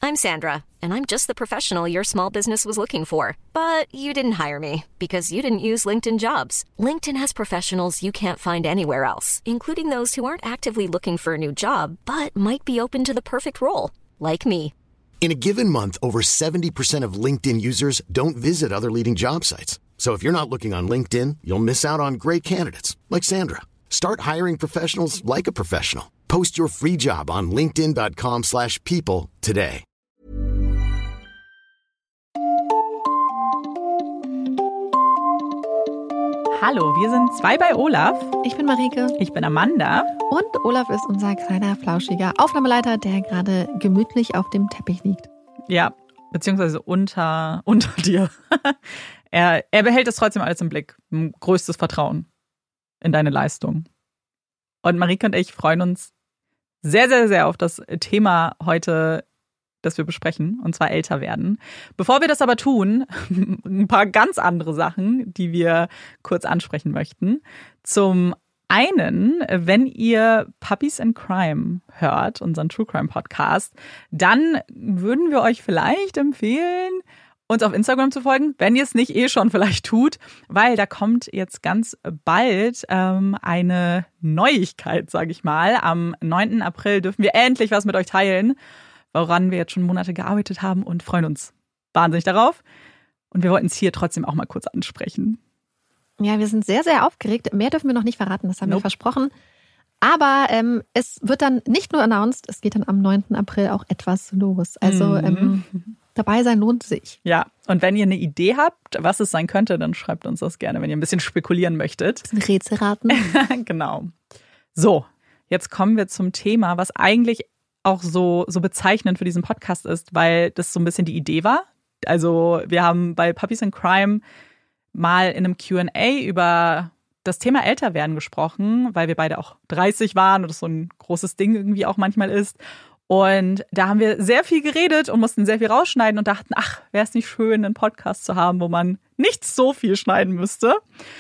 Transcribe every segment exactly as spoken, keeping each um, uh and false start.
I'm Sandra, and I'm just the professional your small business was looking for. But you didn't hire me because you didn't use LinkedIn Jobs. LinkedIn has professionals you can't find anywhere else, including those who aren't actively looking for a new job, but might be open to the perfect role, like me. In a given month, over seventy percent of LinkedIn users don't visit other leading job sites. So if you're not looking on LinkedIn, you'll miss out on great candidates like Sandra. Start hiring professionals like a professional. Post your free job on linkedin dot com slash people today. Hallo, wir sind zwei bei Olaf. Ich bin Marike. Ich bin Amanda. Und Olaf ist unser kleiner, flauschiger Aufnahmeleiter, der gerade gemütlich auf dem Teppich liegt. Ja, beziehungsweise unter, unter dir. er, er behält es trotzdem alles im Blick. Größtes Vertrauen in deine Leistung. Und Marike und ich freuen uns sehr, sehr, sehr auf das Thema heute, das wir besprechen, und zwar älter werden. Bevor wir das aber tun, ein paar ganz andere Sachen, die wir kurz ansprechen möchten. Zum einen, wenn ihr Puppies in Crime hört, unseren True Crime Podcast, dann würden wir euch vielleicht empfehlen, uns auf Instagram zu folgen, wenn ihr es nicht eh schon vielleicht tut, weil da kommt jetzt ganz bald ähm, eine Neuigkeit, sage ich mal. Am neunten April dürfen wir endlich was mit euch teilen, woran wir jetzt schon Monate gearbeitet haben und freuen uns wahnsinnig darauf. Und wir wollten es hier trotzdem auch mal kurz ansprechen. Ja, wir sind sehr, sehr aufgeregt. Mehr dürfen wir noch nicht verraten, das haben nope. wir versprochen. Aber ähm, es wird dann nicht nur announced, es geht dann am neunten April auch etwas los. Also mhm. ähm, dabei sein lohnt sich. Ja, und wenn ihr eine Idee habt, was es sein könnte, dann schreibt uns das gerne, wenn ihr ein bisschen spekulieren möchtet. Ein Rätsel raten. Genau. So, jetzt kommen wir zum Thema, was eigentlich auch so, so bezeichnend für diesen Podcast ist, weil das so ein bisschen die Idee war. Also wir haben bei Puppies in Crime mal in einem Q and A über das Thema Älterwerden gesprochen, weil wir beide auch dreißig waren und das so ein großes Ding irgendwie auch manchmal ist. Und da haben wir sehr viel geredet und mussten sehr viel rausschneiden und dachten, ach, wäre es nicht schön, einen Podcast zu haben, wo man nicht so viel schneiden müsste.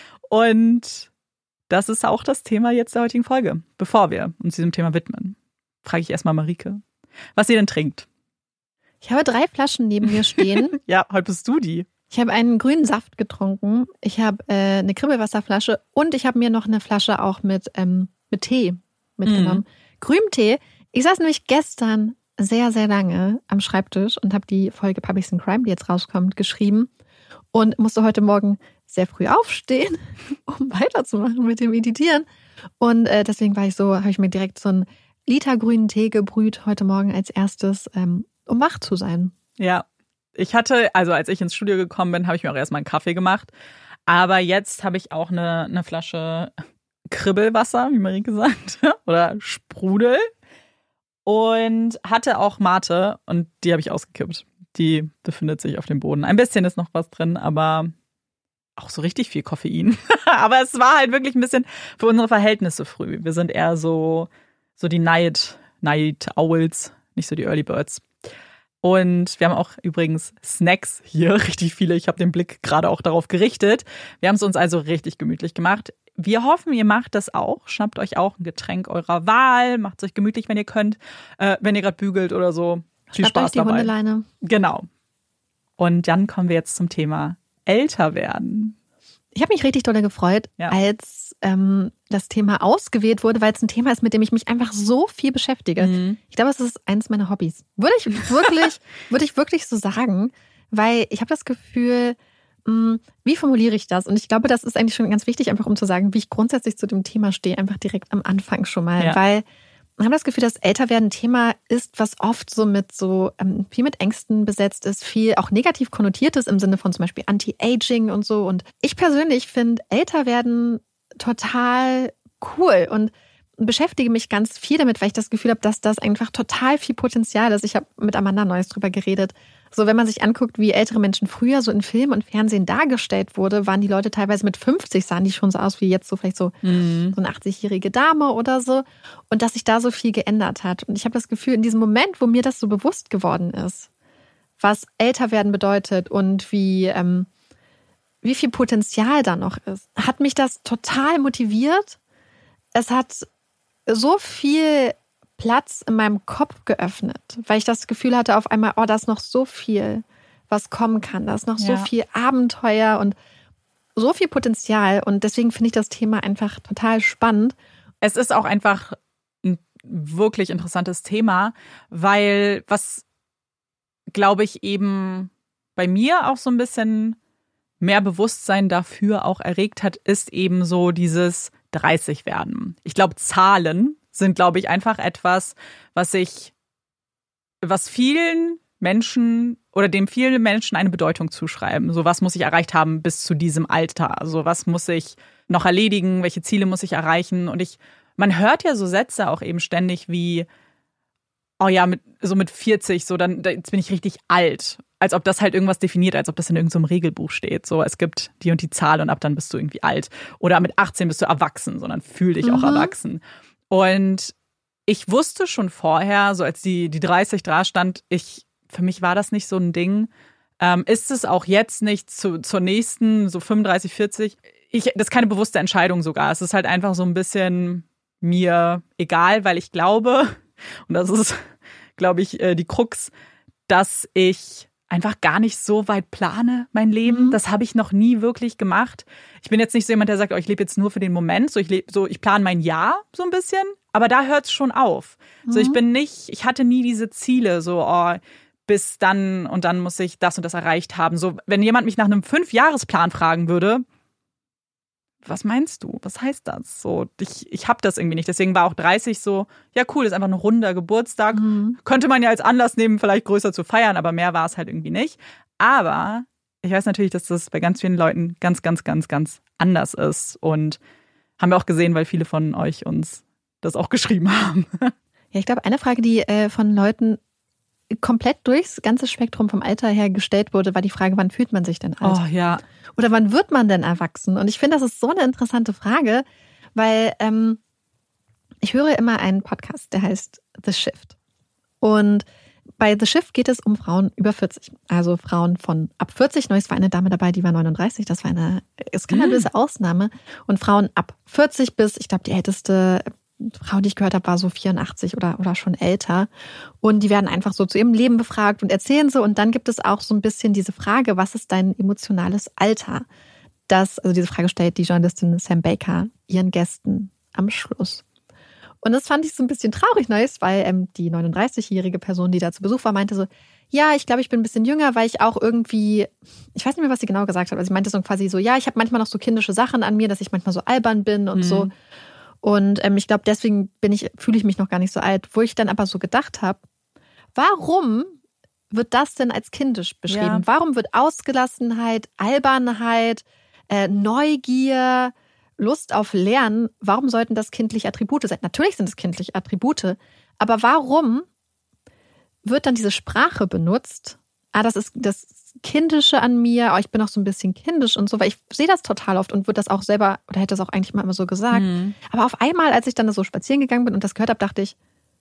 Und das ist auch das Thema jetzt der heutigen Folge. Bevor wir uns diesem Thema widmen, frage ich erstmal Marike, was sie denn trinkt. Ich habe drei Flaschen neben mir stehen. Ja, heute bist du die. Ich habe einen grünen Saft getrunken, ich habe äh, eine Kribbelwasserflasche und ich habe mir noch eine Flasche auch mit, ähm, mit Tee mitgenommen. Mhm. Grünem Tee. Ich saß nämlich gestern sehr, sehr lange am Schreibtisch und habe die Folge Puppies in Crime, die jetzt rauskommt, geschrieben und musste heute Morgen sehr früh aufstehen, um weiterzumachen mit dem Editieren. Und äh, deswegen war ich so, habe ich mir direkt so einen Liter grünen Tee gebrüht heute Morgen als erstes, ähm, um wach zu sein. Ja. Ich hatte, also als ich ins Studio gekommen bin, habe ich mir auch erstmal einen Kaffee gemacht. Aber jetzt habe ich auch eine, eine Flasche Kribbelwasser, wie Marike sagt, oder Sprudel. Und hatte auch Mate und die habe ich ausgekippt. Die befindet sich auf dem Boden. Ein bisschen ist noch was drin, aber auch so richtig viel Koffein. Aber es war halt wirklich ein bisschen für unsere Verhältnisse früh. Wir sind eher so, so die Night, Night Owls, nicht so die Early Birds. Und wir haben auch übrigens Snacks hier, richtig viele. Ich habe den Blick gerade auch darauf gerichtet. Wir haben es uns also richtig gemütlich gemacht. Wir hoffen, ihr macht das auch. Schnappt euch auch ein Getränk eurer Wahl. Macht es euch gemütlich, wenn ihr könnt. Äh, wenn ihr gerade bügelt oder so. Viel Schnappt Spaß euch die dabei. Hundeleine. Genau. Und dann kommen wir jetzt zum Thema älter werden. Ich habe mich richtig doll gefreut, ja. als ähm, das Thema ausgewählt wurde, weil es ein Thema ist, mit dem ich mich einfach so viel beschäftige. Mhm. Ich glaube, es ist eines meiner Hobbys. Würde ich wirklich, würde ich wirklich so sagen, weil ich habe das Gefühl, mh, wie formuliere ich das? Und ich glaube, das ist eigentlich schon ganz wichtig, einfach um zu sagen, wie ich grundsätzlich zu dem Thema stehe, einfach direkt am Anfang schon mal, ja. weil ich habe das Gefühl, dass Älterwerden ein Thema ist, was oft so mit so ähm, viel mit Ängsten besetzt ist, viel auch negativ konnotiert ist im Sinne von zum Beispiel Anti-Aging und so. Und ich persönlich finde Älterwerden total cool und beschäftige mich ganz viel damit, weil ich das Gefühl habe, dass das einfach total viel Potenzial ist. Ich habe mit Amanda Neuss drüber geredet. So, wenn man sich anguckt, wie ältere Menschen früher so in Film und Fernsehen dargestellt wurde, waren die Leute teilweise mit fünfzig, sahen die schon so aus wie jetzt so vielleicht so, mhm. so eine achtzigjährige Dame oder so. Und dass sich da so viel geändert hat. Und ich habe das Gefühl, in diesem Moment, wo mir das so bewusst geworden ist, was älter werden bedeutet und wie, ähm, wie viel Potenzial da noch ist, hat mich das total motiviert. Es hat so viel Platz in meinem Kopf geöffnet, weil ich das Gefühl hatte auf einmal, oh, da ist noch so viel, was kommen kann. Da ist noch so ja. viel Abenteuer und so viel Potenzial. Und deswegen finde ich das Thema einfach total spannend. Es ist auch einfach ein wirklich interessantes Thema, weil was, glaube ich, eben bei mir auch so ein bisschen mehr Bewusstsein dafür auch erregt hat, ist eben so dieses dreißig werden. Ich glaube, Zahlen sind, glaube ich, einfach etwas, was ich, was vielen Menschen oder dem viele Menschen eine Bedeutung zuschreiben. So, was muss ich erreicht haben bis zu diesem Alter? Also, was muss ich noch erledigen? Welche Ziele muss ich erreichen? Und ich, man hört ja so Sätze auch eben ständig wie, oh ja, mit, so mit vierzig, so dann, jetzt bin ich richtig alt. Als ob das halt irgendwas definiert, als ob das in irgendeinem Regelbuch steht. So, es gibt die und die Zahl und ab dann bist du irgendwie alt. Oder mit achtzehn bist du erwachsen, sondern fühl dich auch mhm. erwachsen. Und ich wusste schon vorher, so als die, die dreißig da stand, ich, für mich war das nicht so ein Ding. Ähm, ist es auch jetzt nicht zu, zur nächsten, so fünfunddreißig, vierzig. Ich, das ist keine bewusste Entscheidung sogar. Es ist halt einfach so ein bisschen mir egal, weil ich glaube, und das ist, glaube ich, die Krux, dass ich einfach gar nicht so weit plane, mein Leben. Mhm. Das habe ich noch nie wirklich gemacht. Ich bin jetzt nicht so jemand, der sagt, oh, ich lebe jetzt nur für den Moment. So, ich lebe, so, ich plane mein Jahr so ein bisschen, aber da hört es schon auf. Mhm. So, ich bin nicht, ich hatte nie diese Ziele, so, oh, bis dann und dann muss ich das und das erreicht haben. So, wenn jemand mich nach einem Fünfjahresplan fragen würde, was meinst du? Was heißt das? So, ich, ich habe das irgendwie nicht. Deswegen war auch dreißig so, ja cool, ist einfach ein runder Geburtstag. Mhm. Könnte man ja als Anlass nehmen, vielleicht größer zu feiern, aber mehr war es halt irgendwie nicht. Aber ich weiß natürlich, dass das bei ganz vielen Leuten ganz, ganz, ganz, ganz anders ist. Und haben wir auch gesehen, weil viele von euch uns das auch geschrieben haben. Ja, ich glaube, eine Frage, die äh, von Leuten komplett durchs ganze Spektrum vom Alter her gestellt wurde, war die Frage, wann fühlt man sich denn alt? Oh ja. Oder wann wird man denn erwachsen? Und ich finde, das ist so eine interessante Frage, weil ähm, ich höre immer einen Podcast, der heißt The Shift. Und bei The Shift geht es um Frauen über vierzig. Also Frauen von ab vierzig. Neues war eine Dame dabei, die war neununddreißig. Das war eine skandalöse Ausnahme. Und Frauen ab vierzig bis, ich glaube, die älteste Frau, die ich gehört habe, war so vierundachtzig oder, oder schon älter. Und die werden einfach so zu ihrem Leben befragt und erzählen so. Und dann gibt es auch so ein bisschen diese Frage, was ist dein emotionales Alter? Das, also diese Frage stellt die Journalistin Sam Baker ihren Gästen am Schluss. Und das fand ich so ein bisschen traurig, nice, weil ähm, die neununddreißigjährige Person, die da zu Besuch war, meinte so, ja, ich glaube, ich bin ein bisschen jünger, weil ich auch irgendwie, ich weiß nicht mehr, was sie genau gesagt hat, aber sie meinte so quasi so, ja, ich habe manchmal noch so kindische Sachen an mir, dass ich manchmal so albern bin und mhm. so. Und ähm, ich glaube, deswegen bin ich, fühle ich mich noch gar nicht so alt. Wo ich dann aber so gedacht habe, warum wird das denn als kindisch beschrieben? Ja. Warum wird Ausgelassenheit, Albernheit, äh, Neugier, Lust auf Lernen, warum sollten das kindliche Attribute sein? Natürlich sind es kindliche Attribute, aber warum wird dann diese Sprache benutzt? Ah, das ist das Kindische an mir, oh, ich bin auch so ein bisschen kindisch und so, weil ich sehe das total oft und würde das auch selber, oder hätte das auch eigentlich mal immer so gesagt. Mhm. Aber auf einmal, als ich dann so spazieren gegangen bin und das gehört habe, dachte ich,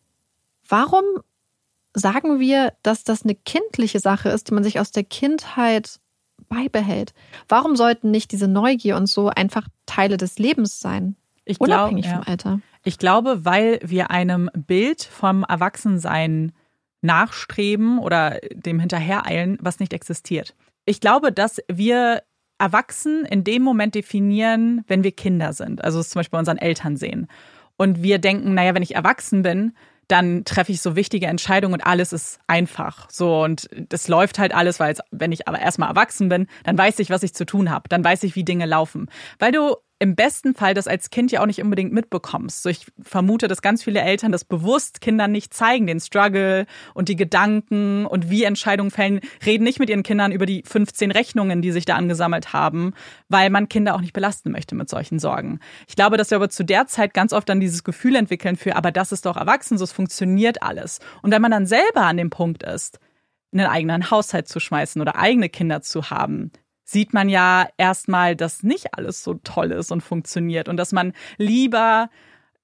warum sagen wir, dass das eine kindliche Sache ist, die man sich aus der Kindheit beibehält? Warum sollten nicht diese Neugier und so einfach Teile des Lebens sein? Ich unabhängig glaub, ja. vom Alter. Ich glaube, weil wir einem Bild vom Erwachsensein nachstreben oder dem hinterhereilen, was nicht existiert. Ich glaube, dass wir Erwachsen in dem Moment definieren, wenn wir Kinder sind. Also es zum Beispiel bei unseren Eltern sehen. Und wir denken, naja, wenn ich erwachsen bin, dann treffe ich so wichtige Entscheidungen und alles ist einfach. So, und das läuft halt alles, weil es, wenn ich aber erstmal erwachsen bin, dann weiß ich, was ich zu tun habe. Dann weiß ich, wie Dinge laufen. Weil du im besten Fall das als Kind ja auch nicht unbedingt mitbekommst. So, ich vermute, dass ganz viele Eltern das bewusst Kindern nicht zeigen, den Struggle und die Gedanken und wie Entscheidungen fällen, reden nicht mit ihren Kindern über die fünfzehn Rechnungen, die sich da angesammelt haben, weil man Kinder auch nicht belasten möchte mit solchen Sorgen. Ich glaube, dass wir aber zu der Zeit ganz oft dann dieses Gefühl entwickeln für, aber das ist doch erwachsen, so es funktioniert alles. Und wenn man dann selber an dem Punkt ist, einen eigenen Haushalt zu schmeißen oder eigene Kinder zu haben, sieht man ja erstmal, dass nicht alles so toll ist und funktioniert und dass man lieber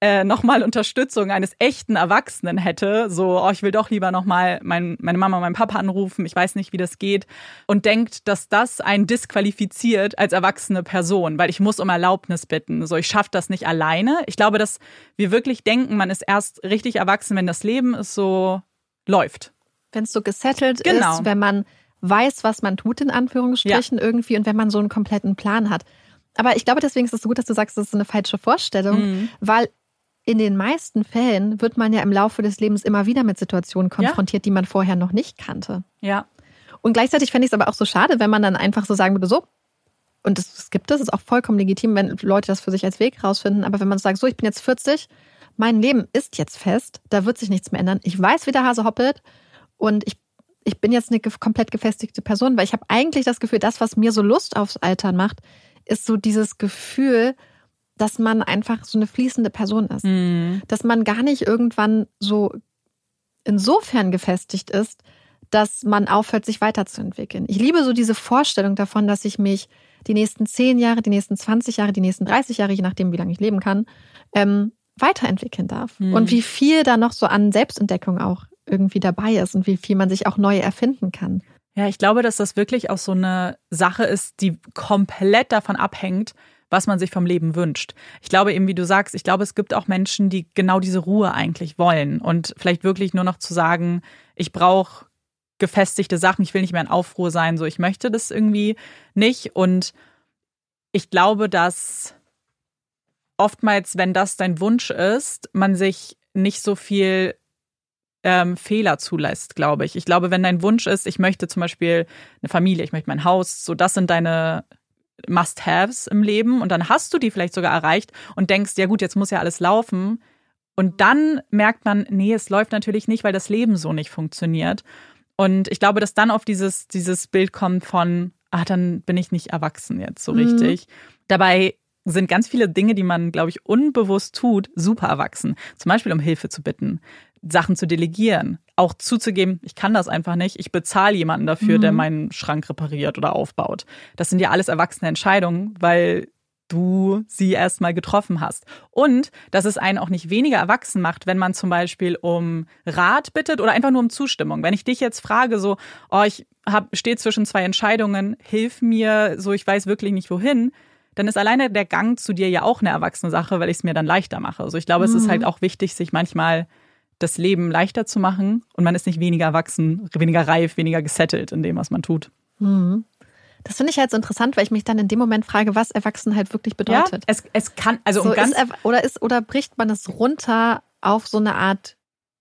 äh, nochmal Unterstützung eines echten Erwachsenen hätte, so, oh, ich will doch lieber nochmal mein, meine Mama und meinen Papa anrufen, ich weiß nicht, wie das geht, und denkt, dass das einen disqualifiziert als erwachsene Person, weil ich muss um Erlaubnis bitten, so, ich schaffe das nicht alleine. Ich glaube, dass wir wirklich denken, man ist erst richtig erwachsen, wenn das Leben ist so läuft. Wenn es so gesettelt genau. ist, wenn man weiß, was man tut, in Anführungsstrichen ja. irgendwie, und wenn man so einen kompletten Plan hat. Aber ich glaube, deswegen ist es so gut, dass du sagst, das ist eine falsche Vorstellung, mhm. weil in den meisten Fällen wird man ja im Laufe des Lebens immer wieder mit Situationen konfrontiert, ja. die man vorher noch nicht kannte. Ja. Und gleichzeitig fände ich es aber auch so schade, wenn man dann einfach so sagen würde, so, und das, das gibt es, ist auch vollkommen legitim, wenn Leute das für sich als Weg rausfinden, aber wenn man sagt, so, ich bin jetzt vierzig, mein Leben ist jetzt fest, da wird sich nichts mehr ändern, ich weiß, wie der Hase hoppelt und ich, ich bin jetzt eine komplett gefestigte Person, weil ich habe eigentlich das Gefühl, das, was mir so Lust aufs Altern macht, ist so dieses Gefühl, dass man einfach so eine fließende Person ist. Mhm. Dass man gar nicht irgendwann so insofern gefestigt ist, dass man aufhört, sich weiterzuentwickeln. Ich liebe so diese Vorstellung davon, dass ich mich die nächsten zehn Jahre, die nächsten zwanzig Jahre, die nächsten dreißig Jahre, je nachdem, wie lange ich leben kann, ähm, weiterentwickeln darf. Mhm. Und wie viel da noch so an Selbstentdeckung auch irgendwie dabei ist und wie viel man sich auch neu erfinden kann. Ja, ich glaube, dass das wirklich auch so eine Sache ist, die komplett davon abhängt, was man sich vom Leben wünscht. Ich glaube eben, wie du sagst, ich glaube, es gibt auch Menschen, die genau diese Ruhe eigentlich wollen und vielleicht wirklich nur noch zu sagen, ich brauche gefestigte Sachen, ich will nicht mehr in Aufruhr sein, so, ich möchte das irgendwie nicht. Und ich glaube, dass oftmals, wenn das dein Wunsch ist, man sich nicht so viel ähm, Fehler zulässt, glaube ich. Ich glaube, wenn dein Wunsch ist, ich möchte zum Beispiel eine Familie, ich möchte mein Haus, so, das sind deine Must-Haves im Leben, und dann hast du die vielleicht sogar erreicht und denkst, ja gut, jetzt muss ja alles laufen, und dann merkt man, nee, es läuft natürlich nicht, weil das Leben so nicht funktioniert. Und ich glaube, dass dann auf dieses, dieses Bild kommt von, ah, dann bin ich nicht erwachsen jetzt so richtig. Mhm. Dabei sind ganz viele Dinge, die man, glaube ich, unbewusst tut, super erwachsen. Zum Beispiel um Hilfe zu bitten, Sachen zu delegieren, auch zuzugeben, ich kann das einfach nicht, ich bezahle jemanden dafür, mhm. der meinen Schrank repariert oder aufbaut. Das sind ja alles erwachsene Entscheidungen, weil du sie erst mal getroffen hast. Und dass es einen auch nicht weniger erwachsen macht, wenn man zum Beispiel um Rat bittet oder einfach nur um Zustimmung. Wenn ich dich jetzt frage, so, oh, ich hab, stehe zwischen zwei Entscheidungen, hilf mir, so, ich weiß wirklich nicht wohin, dann ist alleine der Gang zu dir ja auch eine erwachsene Sache, weil ich es mir dann leichter mache. Also ich glaube, mhm. es ist halt auch wichtig, sich manchmal das Leben leichter zu machen, und man ist nicht weniger erwachsen, weniger reif, weniger gesettelt in dem, was man tut. Mhm. Das finde ich halt so interessant, weil ich mich dann in dem Moment frage, was Erwachsenheit wirklich bedeutet. Ja, es, es kann, also so um ganz ist, oder ist, oder bricht man es runter auf so eine Art,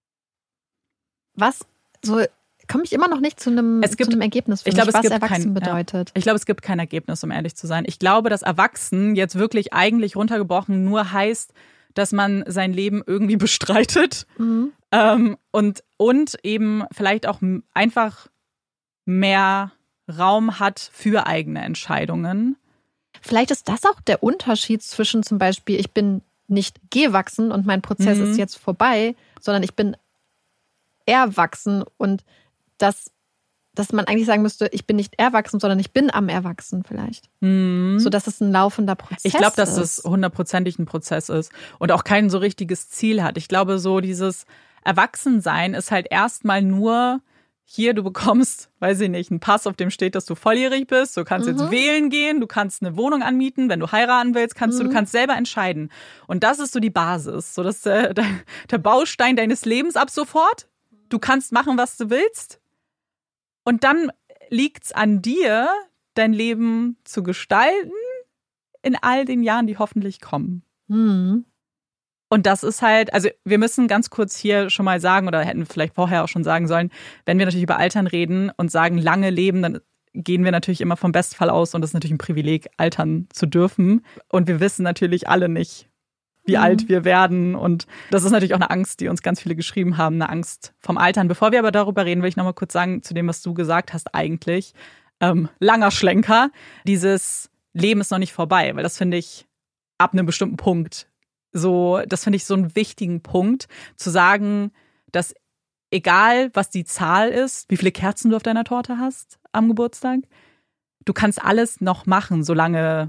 was, so, komme ich immer noch nicht zu einem, es gibt, zu einem Ergebnis, für ich mich, glaube, was es gibt Erwachsen kein, bedeutet. Ja. Ich glaube, es gibt kein Ergebnis, um ehrlich zu sein. Ich glaube, dass Erwachsen jetzt wirklich eigentlich runtergebrochen nur heißt, dass man sein Leben irgendwie bestreitet, mhm. ähm, und, und eben vielleicht auch einfach mehr Raum hat für eigene Entscheidungen. Vielleicht ist das auch der Unterschied zwischen zum Beispiel, ich bin nicht gewachsen und mein Prozess mhm. ist jetzt vorbei, sondern ich bin erwachsen, und das, dass man eigentlich sagen müsste, ich bin nicht erwachsen, sondern ich bin am Erwachsen vielleicht. Mhm. So dass es ein laufender Prozess ist. Ich glaube, dass es hundertprozentig ein Prozess ist und auch kein so richtiges Ziel hat. Ich glaube, so dieses Erwachsensein ist halt erstmal nur, hier, du bekommst, weiß ich nicht, einen Pass, auf dem steht, dass du volljährig bist. Du kannst mhm. jetzt wählen gehen, du kannst eine Wohnung anmieten. Wenn du heiraten willst, kannst mhm. du, du kannst selber entscheiden. Und das ist so die Basis. So, das ist der, der Baustein deines Lebens ab sofort. Du kannst machen, was du willst. Und dann liegt's an dir, dein Leben zu gestalten in all den Jahren, die hoffentlich kommen. Mhm. Und das ist halt, also wir müssen ganz kurz hier schon mal sagen, oder hätten wir vielleicht vorher auch schon sagen sollen, wenn wir natürlich über Altern reden und sagen lange leben, dann gehen wir natürlich immer vom Bestfall aus, und das ist natürlich ein Privileg, altern zu dürfen. Und wir wissen natürlich alle nicht, wie mhm. alt wir werden, und das ist natürlich auch eine Angst, die uns ganz viele geschrieben haben, eine Angst vom Altern. Bevor wir aber darüber reden, will ich noch mal kurz sagen, zu dem, was du gesagt hast eigentlich, ähm, langer Schlenker, dieses Leben ist noch nicht vorbei, weil das finde ich ab einem bestimmten Punkt so, das finde ich so einen wichtigen Punkt, zu sagen, dass egal, was die Zahl ist, wie viele Kerzen du auf deiner Torte hast am Geburtstag, du kannst alles noch machen, solange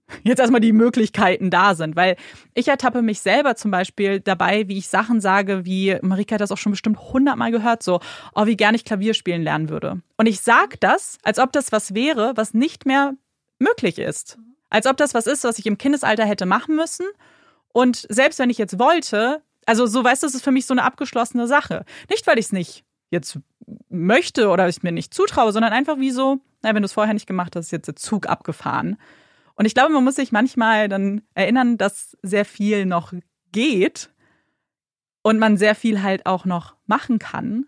jetzt erstmal die Möglichkeiten da sind. Weil ich ertappe mich selber zum Beispiel dabei, wie ich Sachen sage, wie Marika hat das auch schon bestimmt hundertmal gehört, so, oh, wie gerne ich Klavier spielen lernen würde. Und ich sage das, als ob das was wäre, was nicht mehr möglich ist. Als ob das was ist, was ich im Kindesalter hätte machen müssen. Und selbst wenn ich jetzt wollte, also so, weißt du, das ist für mich so eine abgeschlossene Sache. Nicht, weil ich es nicht jetzt möchte oder ich mir nicht zutraue, sondern einfach wie so, na, wenn du es vorher nicht gemacht hast, ist jetzt der Zug abgefahren. Und ich glaube, man muss sich manchmal dann erinnern, dass sehr viel noch geht und man sehr viel halt auch noch machen kann.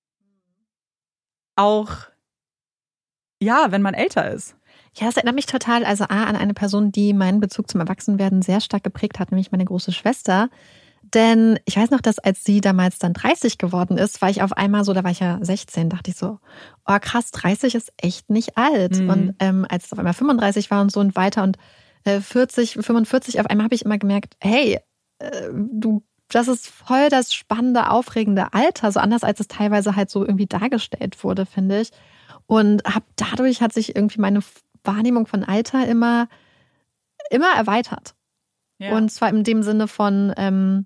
Auch, ja, wenn man älter ist. Ja, das erinnert mich total, also A, an eine Person, die meinen Bezug zum Erwachsenwerden sehr stark geprägt hat, nämlich meine große Schwester. Denn ich weiß noch, dass als sie damals dann dreißig geworden ist, war ich auf einmal so, da war ich ja sechzehn, dachte ich so, oh krass, dreißig ist echt nicht alt. Mhm. Und ähm, als es auf einmal fünfunddreißig war und so und weiter und äh, vierzig, fünfundvierzig, auf einmal habe ich immer gemerkt, hey, äh, du, das ist voll das spannende, aufregende Alter, so anders als es teilweise halt so irgendwie dargestellt wurde, finde ich. Und hab, dadurch hat sich irgendwie meine Wahrnehmung von Alter immer, immer erweitert. Ja. Und zwar in dem Sinne von, ähm,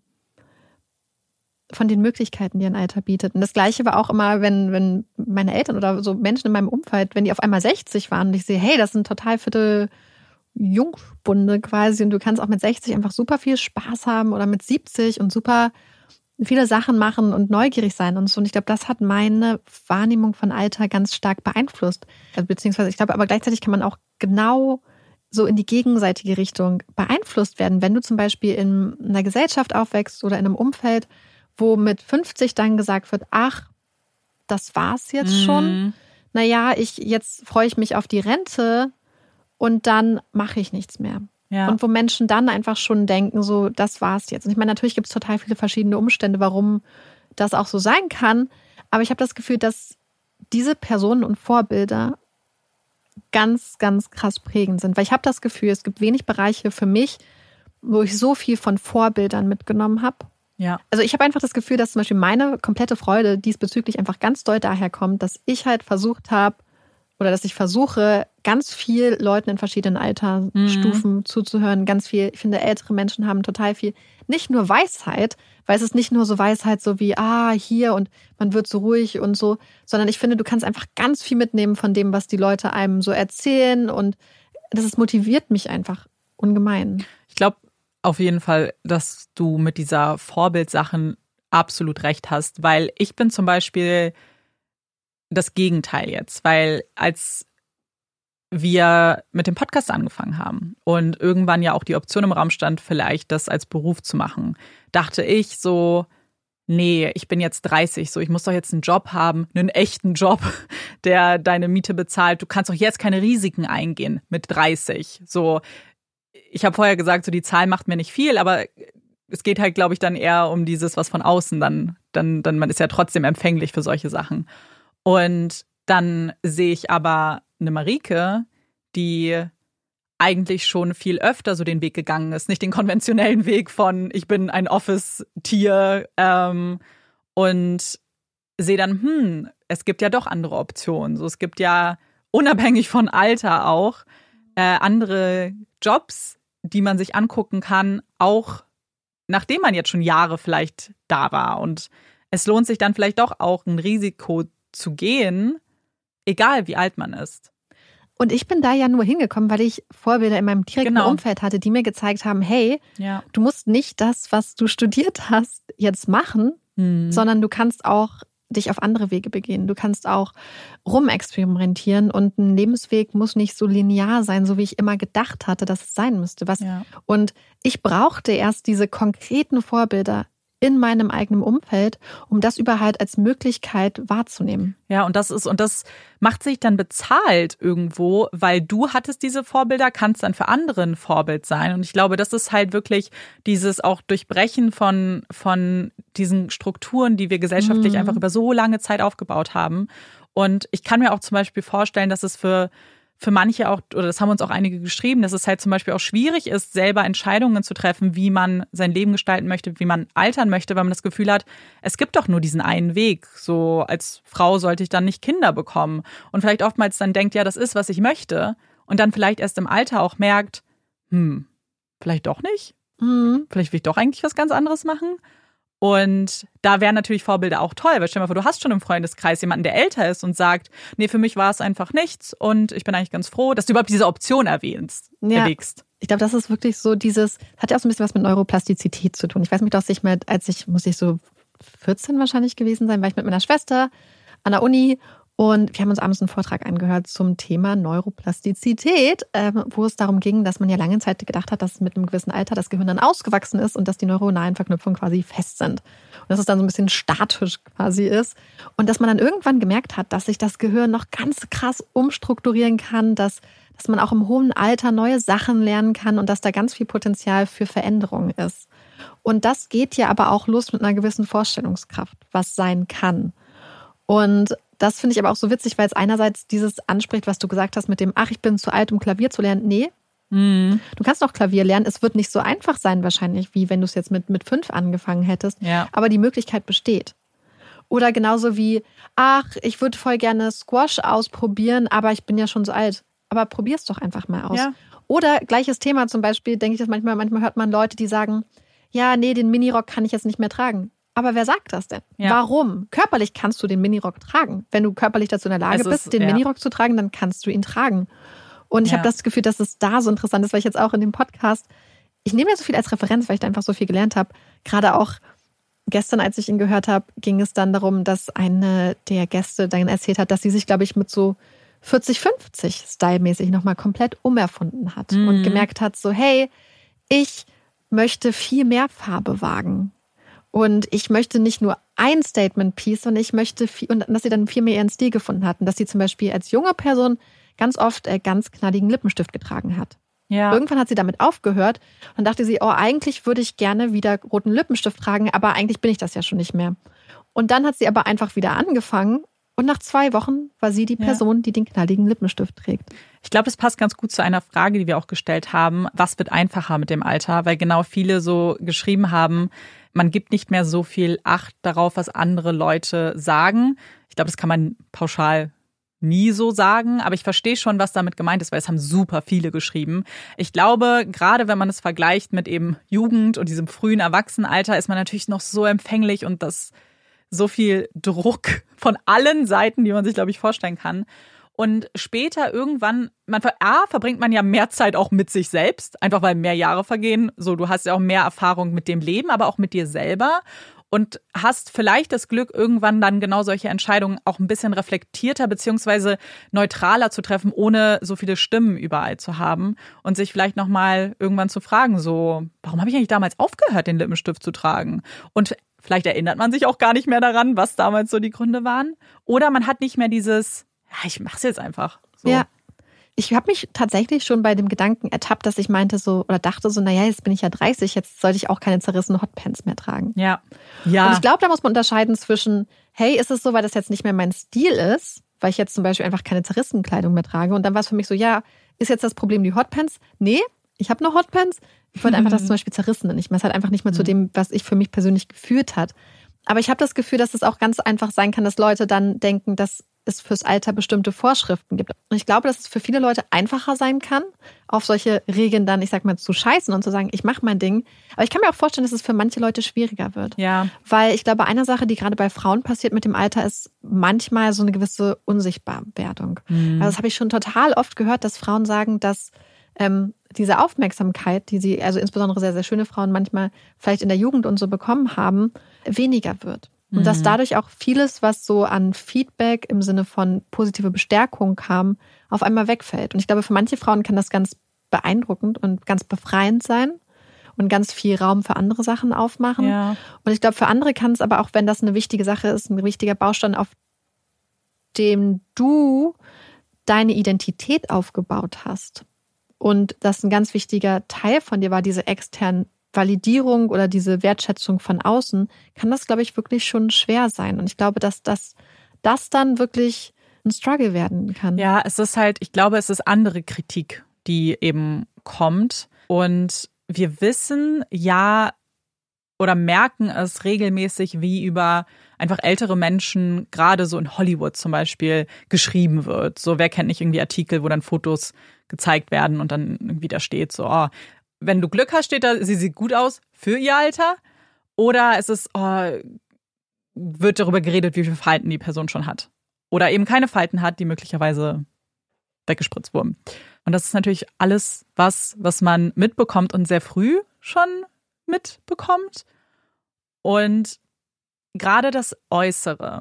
von den Möglichkeiten, die ein Alter bietet. Und das Gleiche war auch immer, wenn, wenn meine Eltern oder so Menschen in meinem Umfeld, wenn die auf einmal sechzig waren und ich sehe, hey, das sind total fitte Jungspunde quasi und du kannst auch mit sechzig einfach super viel Spaß haben oder mit siebzig und super viele Sachen machen und neugierig sein und so. Und ich glaube, das hat meine Wahrnehmung von Alter ganz stark beeinflusst. Also, beziehungsweise, ich glaube, aber gleichzeitig kann man auch genau so in die gegenseitige Richtung beeinflusst werden. Wenn du zum Beispiel in einer Gesellschaft aufwächst oder in einem Umfeld, wo mit fünfzig dann gesagt wird, ach, das war's jetzt mhm. schon. Naja, ich, jetzt freue ich mich auf die Rente und dann mache ich nichts mehr. Ja. Und wo Menschen dann einfach schon denken, so, das war's jetzt. Und ich meine, natürlich gibt es total viele verschiedene Umstände, warum das auch so sein kann. Aber ich habe das Gefühl, dass diese Personen und Vorbilder ganz, ganz krass prägend sind. Weil ich habe das Gefühl, es gibt wenig Bereiche für mich, wo ich so viel von Vorbildern mitgenommen habe. Ja. Also ich habe einfach das Gefühl, dass zum Beispiel meine komplette Freude diesbezüglich einfach ganz doll daher kommt, dass ich halt versucht habe, oder dass ich versuche, ganz viel Leuten in verschiedenen Altersstufen mhm. zuzuhören. Ganz viel, ich finde, ältere Menschen haben total viel, nicht nur Weisheit, weil es ist nicht nur so Weisheit so wie, ah, hier und man wird so ruhig und so, sondern ich finde, du kannst einfach ganz viel mitnehmen von dem, was die Leute einem so erzählen und das ist, motiviert mich einfach ungemein. Ich glaube auf jeden Fall, dass du mit dieser Vorbildsachen absolut recht hast, weil ich bin zum Beispiel das Gegenteil jetzt, weil als wir mit dem Podcast angefangen haben und irgendwann ja auch die Option im Raum stand, vielleicht das als Beruf zu machen, dachte ich so, nee, ich bin jetzt dreißig, so ich muss doch jetzt einen Job haben, einen echten Job, der deine Miete bezahlt. Du kannst doch jetzt keine Risiken eingehen mit dreißig. So, ich habe vorher gesagt, so die Zahl macht mir nicht viel, aber es geht halt, glaube ich, dann eher um dieses, was von außen dann, dann, dann man ist ja trotzdem empfänglich für solche Sachen. Und dann sehe ich aber eine Marike, die eigentlich schon viel öfter so den Weg gegangen ist. Nicht den konventionellen Weg von, ich bin ein Office-Tier ähm, und sehe dann, hm, es gibt ja doch andere Optionen. So, es gibt ja unabhängig von Alter auch äh, andere Jobs, die man sich angucken kann, auch nachdem man jetzt schon Jahre vielleicht da war. Und es lohnt sich dann vielleicht doch auch ein Risiko zu gehen, egal wie alt man ist. Und ich bin da ja nur hingekommen, weil ich Vorbilder in meinem direkten genau. Umfeld hatte, die mir gezeigt haben, hey, ja. du musst nicht das, was du studiert hast, jetzt machen, hm. sondern du kannst auch dich auf andere Wege begehen. Du kannst auch rumexperimentieren und ein Lebensweg muss nicht so linear sein, so wie ich immer gedacht hatte, dass es sein müsste. Was ja. Und ich brauchte erst diese konkreten Vorbilder in meinem eigenen Umfeld, um das überhaupt als Möglichkeit wahrzunehmen. Ja, und das ist, und das macht sich dann bezahlt irgendwo, weil du hattest diese Vorbilder, kannst dann für andere ein Vorbild sein. Und ich glaube, das ist halt wirklich dieses auch Durchbrechen von, von diesen Strukturen, die wir gesellschaftlich mhm. einfach über so lange Zeit aufgebaut haben. Und ich kann mir auch zum Beispiel vorstellen, dass es für für manche auch, oder das haben uns auch einige geschrieben, dass es halt zum Beispiel auch schwierig ist, selber Entscheidungen zu treffen, wie man sein Leben gestalten möchte, wie man altern möchte, weil man das Gefühl hat, es gibt doch nur diesen einen Weg. So als Frau sollte ich dann nicht Kinder bekommen. Und vielleicht oftmals dann denkt, ja, das ist, was ich möchte. Und dann vielleicht erst im Alter auch merkt, hm, vielleicht doch nicht. Mhm. Vielleicht will ich doch eigentlich was ganz anderes machen. Und da wären natürlich Vorbilder auch toll, weil stell dir mal vor, du hast schon im Freundeskreis jemanden, der älter ist und sagt, nee, für mich war es einfach nichts und ich bin eigentlich ganz froh, dass du überhaupt diese Option erwähnst, ja. erwägst. Ich glaube, das ist wirklich so dieses, hat ja auch so ein bisschen was mit Neuroplastizität zu tun. Ich weiß mich doch, dass ich mit, als ich, muss ich so vierzehn wahrscheinlich gewesen sein, war ich mit meiner Schwester an der Uni und wir haben uns abends einen Vortrag angehört zum Thema Neuroplastizität, äh, wo es darum ging, dass man ja lange Zeit gedacht hat, dass mit einem gewissen Alter das Gehirn dann ausgewachsen ist und dass die neuronalen Verknüpfungen quasi fest sind. Und dass es dann so ein bisschen statisch quasi ist. Und dass man dann irgendwann gemerkt hat, dass sich das Gehirn noch ganz krass umstrukturieren kann, dass, dass man auch im hohen Alter neue Sachen lernen kann und dass da ganz viel Potenzial für Veränderung ist. Und das geht ja aber auch los mit einer gewissen Vorstellungskraft, was sein kann. Und das finde ich aber auch so witzig, weil es einerseits dieses anspricht, was du gesagt hast mit dem, ach, ich bin zu alt, um Klavier zu lernen. Nee, mhm. du kannst auch Klavier lernen. Es wird nicht so einfach sein wahrscheinlich, wie wenn du es jetzt mit, mit fünf angefangen hättest. Ja. Aber die Möglichkeit besteht. Oder genauso wie, ach, ich würde voll gerne Squash ausprobieren, aber ich bin ja schon so alt. Aber probier's doch einfach mal aus. Ja. Oder gleiches Thema zum Beispiel, denke ich das manchmal, manchmal hört man Leute, die sagen, ja, nee, den Minirock kann ich jetzt nicht mehr tragen. Aber wer sagt das denn? Ja. Warum? Körperlich kannst du den Minirock tragen. Wenn du körperlich dazu in der Lage ist, bist, den ja. Minirock zu tragen, dann kannst du ihn tragen. Und ich ja. habe das Gefühl, dass es da so interessant ist, weil ich jetzt auch in dem Podcast, ich nehme ja so viel als Referenz, weil ich da einfach so viel gelernt habe. Gerade auch gestern, als ich ihn gehört habe, ging es dann darum, dass eine der Gäste dann erzählt hat, dass sie sich, glaube ich, mit so vierzig, fünfzig stylmäßig nochmal komplett umerfunden hat. Mhm. Und gemerkt hat so, hey, ich möchte viel mehr Farbe wagen. Und ich möchte nicht nur ein Statement-Piece, sondern ich möchte viel, und dass sie dann viel mehr ihren Stil gefunden hatten, dass sie zum Beispiel als junge Person ganz oft äh, ganz knalligen Lippenstift getragen hat. Ja. Irgendwann hat sie damit aufgehört und dachte sie, oh, eigentlich würde ich gerne wieder roten Lippenstift tragen, aber eigentlich bin ich das ja schon nicht mehr. Und dann hat sie aber einfach wieder angefangen und nach zwei Wochen war sie die Person, ja. die den knalligen Lippenstift trägt. Ich glaube, das passt ganz gut zu einer Frage, die wir auch gestellt haben. Was wird einfacher mit dem Alter? Weil genau viele so geschrieben haben, man gibt nicht mehr so viel Acht darauf, was andere Leute sagen. Ich glaube, das kann man pauschal nie so sagen, aber ich verstehe schon, was damit gemeint ist, weil es haben super viele geschrieben. Ich glaube, gerade wenn man es vergleicht mit eben Jugend und diesem frühen Erwachsenenalter, ist man natürlich noch so empfänglich und das so viel Druck von allen Seiten, die man sich, glaube ich, vorstellen kann. Und später irgendwann, man A, verbringt man ja mehr Zeit auch mit sich selbst, einfach weil mehr Jahre vergehen. So, du hast ja auch mehr Erfahrung mit dem Leben, aber auch mit dir selber. Und hast vielleicht das Glück, irgendwann dann genau solche Entscheidungen auch ein bisschen reflektierter beziehungsweise neutraler zu treffen, ohne so viele Stimmen überall zu haben. Und sich vielleicht nochmal irgendwann zu fragen, so, warum habe ich eigentlich damals aufgehört, den Lippenstift zu tragen? Und vielleicht erinnert man sich auch gar nicht mehr daran, was damals so die Gründe waren. Oder man hat nicht mehr dieses, ja, ich mach's jetzt einfach. So. Ja. Ich habe mich tatsächlich schon bei dem Gedanken ertappt, dass ich meinte so oder dachte so, naja, jetzt bin ich ja dreißig, jetzt sollte ich auch keine zerrissenen Hotpants mehr tragen. Ja. ja. Und ich glaube, da muss man unterscheiden zwischen, hey, ist es so, weil das jetzt nicht mehr mein Stil ist, weil ich jetzt zum Beispiel einfach keine zerrissene Kleidung mehr trage. Und dann war es für mich so, ja, ist jetzt das Problem die Hotpants? Nee, ich habe noch Hotpants. Ich wollte einfach das zum Beispiel Zerrissene nicht mehr. Es hat einfach nicht mehr zu dem, was ich für mich persönlich gefühlt hat. Aber ich habe das Gefühl, dass es auch ganz einfach sein kann, dass Leute dann denken, dass es fürs Alter bestimmte Vorschriften gibt. Und ich glaube, dass es für viele Leute einfacher sein kann, auf solche Regeln dann, ich sag mal, zu scheißen und zu sagen, ich mache mein Ding. Aber ich kann mir auch vorstellen, dass es für manche Leute schwieriger wird. Ja. Weil ich glaube, eine Sache, die gerade bei Frauen passiert mit dem Alter, ist manchmal so eine gewisse Unsichtbarwerdung. Mhm. Also das habe ich schon total oft gehört, dass Frauen sagen, dass ähm, diese Aufmerksamkeit, die sie, also insbesondere sehr, sehr schöne Frauen manchmal vielleicht in der Jugend und so bekommen haben, weniger wird. Und dass dadurch auch vieles, was so an Feedback im Sinne von positive Bestärkung kam, auf einmal wegfällt. Und ich glaube, für manche Frauen kann das ganz beeindruckend und ganz befreiend sein und ganz viel Raum für andere Sachen aufmachen. Ja. Und ich glaube, für andere kann es aber auch, wenn das eine wichtige Sache ist, ein wichtiger Baustein, auf dem du deine Identität aufgebaut hast. Und das ein ganz wichtiger Teil von dir war, diese externen Validierung oder diese Wertschätzung von außen, kann das, glaube ich, wirklich schon schwer sein. Und ich glaube, dass das, das dann wirklich ein Struggle werden kann. Ja, es ist halt, ich glaube, es ist andere Kritik, die eben kommt. Und wir wissen ja oder merken es regelmäßig, wie über einfach ältere Menschen, gerade so in Hollywood zum Beispiel, geschrieben wird. So, wer kennt nicht irgendwie Artikel, wo dann Fotos gezeigt werden und dann irgendwie da steht so, oh, wenn du Glück hast, steht da, sie sieht gut aus für ihr Alter. Oder es ist, oh, wird darüber geredet, wie viele Falten die Person schon hat. Oder eben keine Falten hat, die möglicherweise weggespritzt wurden. Und das ist natürlich alles was, was man mitbekommt und sehr früh schon mitbekommt. Und gerade das Äußere,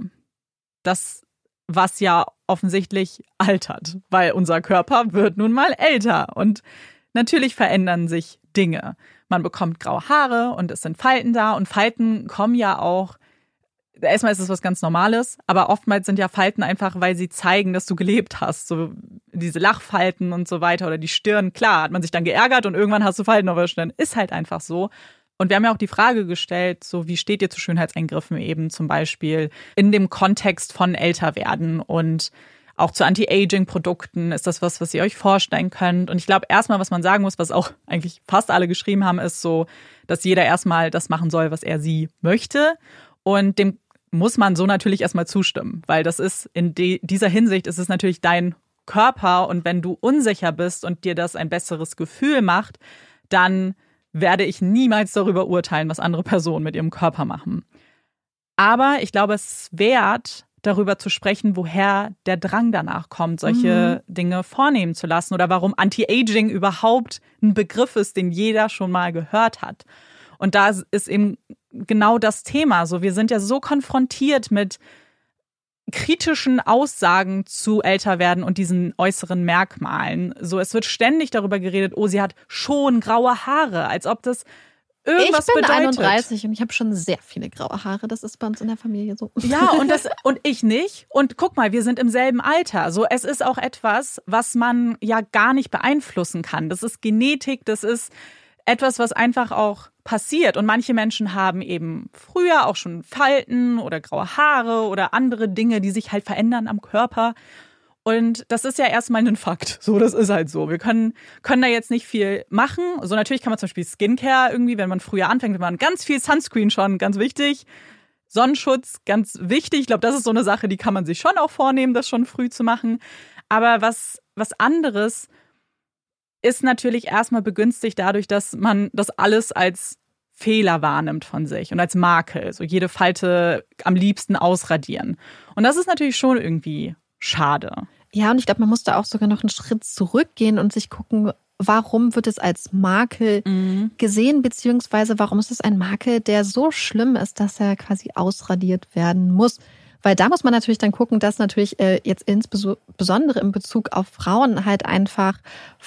das, was ja offensichtlich altert, weil unser Körper wird nun mal älter und natürlich verändern sich Dinge. Man bekommt graue Haare und es sind Falten da und Falten kommen ja auch, erstmal ist es was ganz Normales, aber oftmals sind ja Falten einfach, weil sie zeigen, dass du gelebt hast. So diese Lachfalten und so weiter oder die Stirn. Klar, hat man sich dann geärgert und irgendwann hast du Falten auf der Stirn. Ist halt einfach so. Und wir haben ja auch die Frage gestellt, so wie steht ihr zu Schönheitseingriffen eben zum Beispiel in dem Kontext von Älterwerden und auch zu Anti-Aging-Produkten. Ist das was, was ihr euch vorstellen könnt? Und ich glaube erstmal, was man sagen muss, was auch eigentlich fast alle geschrieben haben, ist so, dass jeder erstmal das machen soll, was er sie möchte. Und dem muss man so natürlich erstmal zustimmen, weil das ist in de- dieser Hinsicht ist es natürlich dein Körper und wenn du unsicher bist und dir das ein besseres Gefühl macht, dann werde ich niemals darüber urteilen, was andere Personen mit ihrem Körper machen. Aber ich glaube, es ist wert, darüber zu sprechen, woher der Drang danach kommt, solche mhm. Dinge vornehmen zu lassen oder warum Anti-Aging überhaupt ein Begriff ist, den jeder schon mal gehört hat. Und da ist eben genau das Thema. So, wir sind ja so konfrontiert mit kritischen Aussagen zu Älterwerden und diesen äußeren Merkmalen. So, es wird ständig darüber geredet, oh, sie hat schon graue Haare, als ob das irgendwas bedeutet. Ich bin einunddreißig und ich habe schon sehr viele graue Haare. Das ist bei uns in der Familie so. Ja, und das und ich nicht. Und guck mal, wir sind im selben Alter. So, es ist auch etwas, was man ja gar nicht beeinflussen kann. Das ist Genetik, das ist etwas, was einfach auch passiert. Und manche Menschen haben eben früher auch schon Falten oder graue Haare oder andere Dinge, die sich halt verändern am Körper. Und das ist ja erstmal ein Fakt. So, das ist halt so. Wir können, können da jetzt nicht viel machen. So, natürlich kann man zum Beispiel Skincare irgendwie, wenn man früher anfängt, wenn man ganz viel Sunscreen schon, ganz wichtig. Sonnenschutz, ganz wichtig. Ich glaube, das ist so eine Sache, die kann man sich schon auch vornehmen, das schon früh zu machen. Aber was, was anderes ist natürlich erstmal begünstigt dadurch, dass man das alles als Fehler wahrnimmt von sich und als Makel. So jede Falte am liebsten ausradieren. Und das ist natürlich schon irgendwie schade. Ja, und ich glaube, man muss da auch sogar noch einen Schritt zurückgehen und sich gucken, warum wird es als Makel mhm. gesehen, beziehungsweise warum ist es ein Makel, der so schlimm ist, dass er quasi ausradiert werden muss. Weil da muss man natürlich dann gucken, dass natürlich äh, jetzt insbesondere in Bezug auf Frauen halt einfach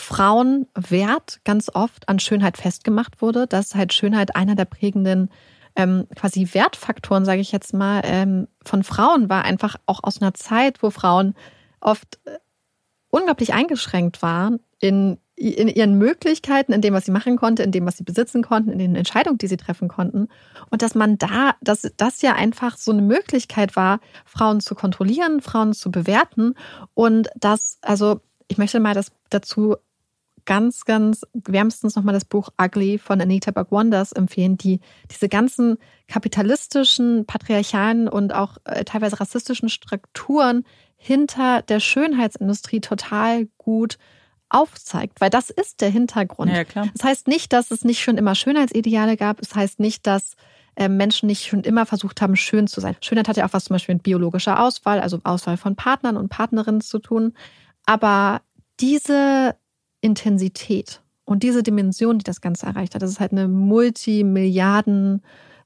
Frauenwert ganz oft an Schönheit festgemacht wurde, dass halt Schönheit einer der prägenden ähm, quasi Wertfaktoren, sage ich jetzt mal, ähm, von Frauen war, einfach auch aus einer Zeit, wo Frauen oft äh, unglaublich eingeschränkt waren in in ihren Möglichkeiten, in dem, was sie machen konnte, in dem, was sie besitzen konnten, in den Entscheidungen, die sie treffen konnten. Und dass man da, dass das ja einfach so eine Möglichkeit war, Frauen zu kontrollieren, Frauen zu bewerten. Und das, also ich möchte mal das dazu ganz, ganz wärmstens nochmal das Buch Ugly von Anita Bhagwanders empfehlen, die diese ganzen kapitalistischen, patriarchalen und auch äh, teilweise rassistischen Strukturen hinter der Schönheitsindustrie total gut aufzeigt, weil das ist der Hintergrund. Ja, klar. Das heißt nicht, dass es nicht schon immer Schönheitsideale gab. Es heißt nicht, dass äh, Menschen nicht schon immer versucht haben, schön zu sein. Schönheit hat ja auch was zum Beispiel mit biologischer Auswahl, also Auswahl von Partnern und Partnerinnen zu tun. Aber diese Intensität und diese Dimension, die das Ganze erreicht hat, das ist halt eine Multimilliarden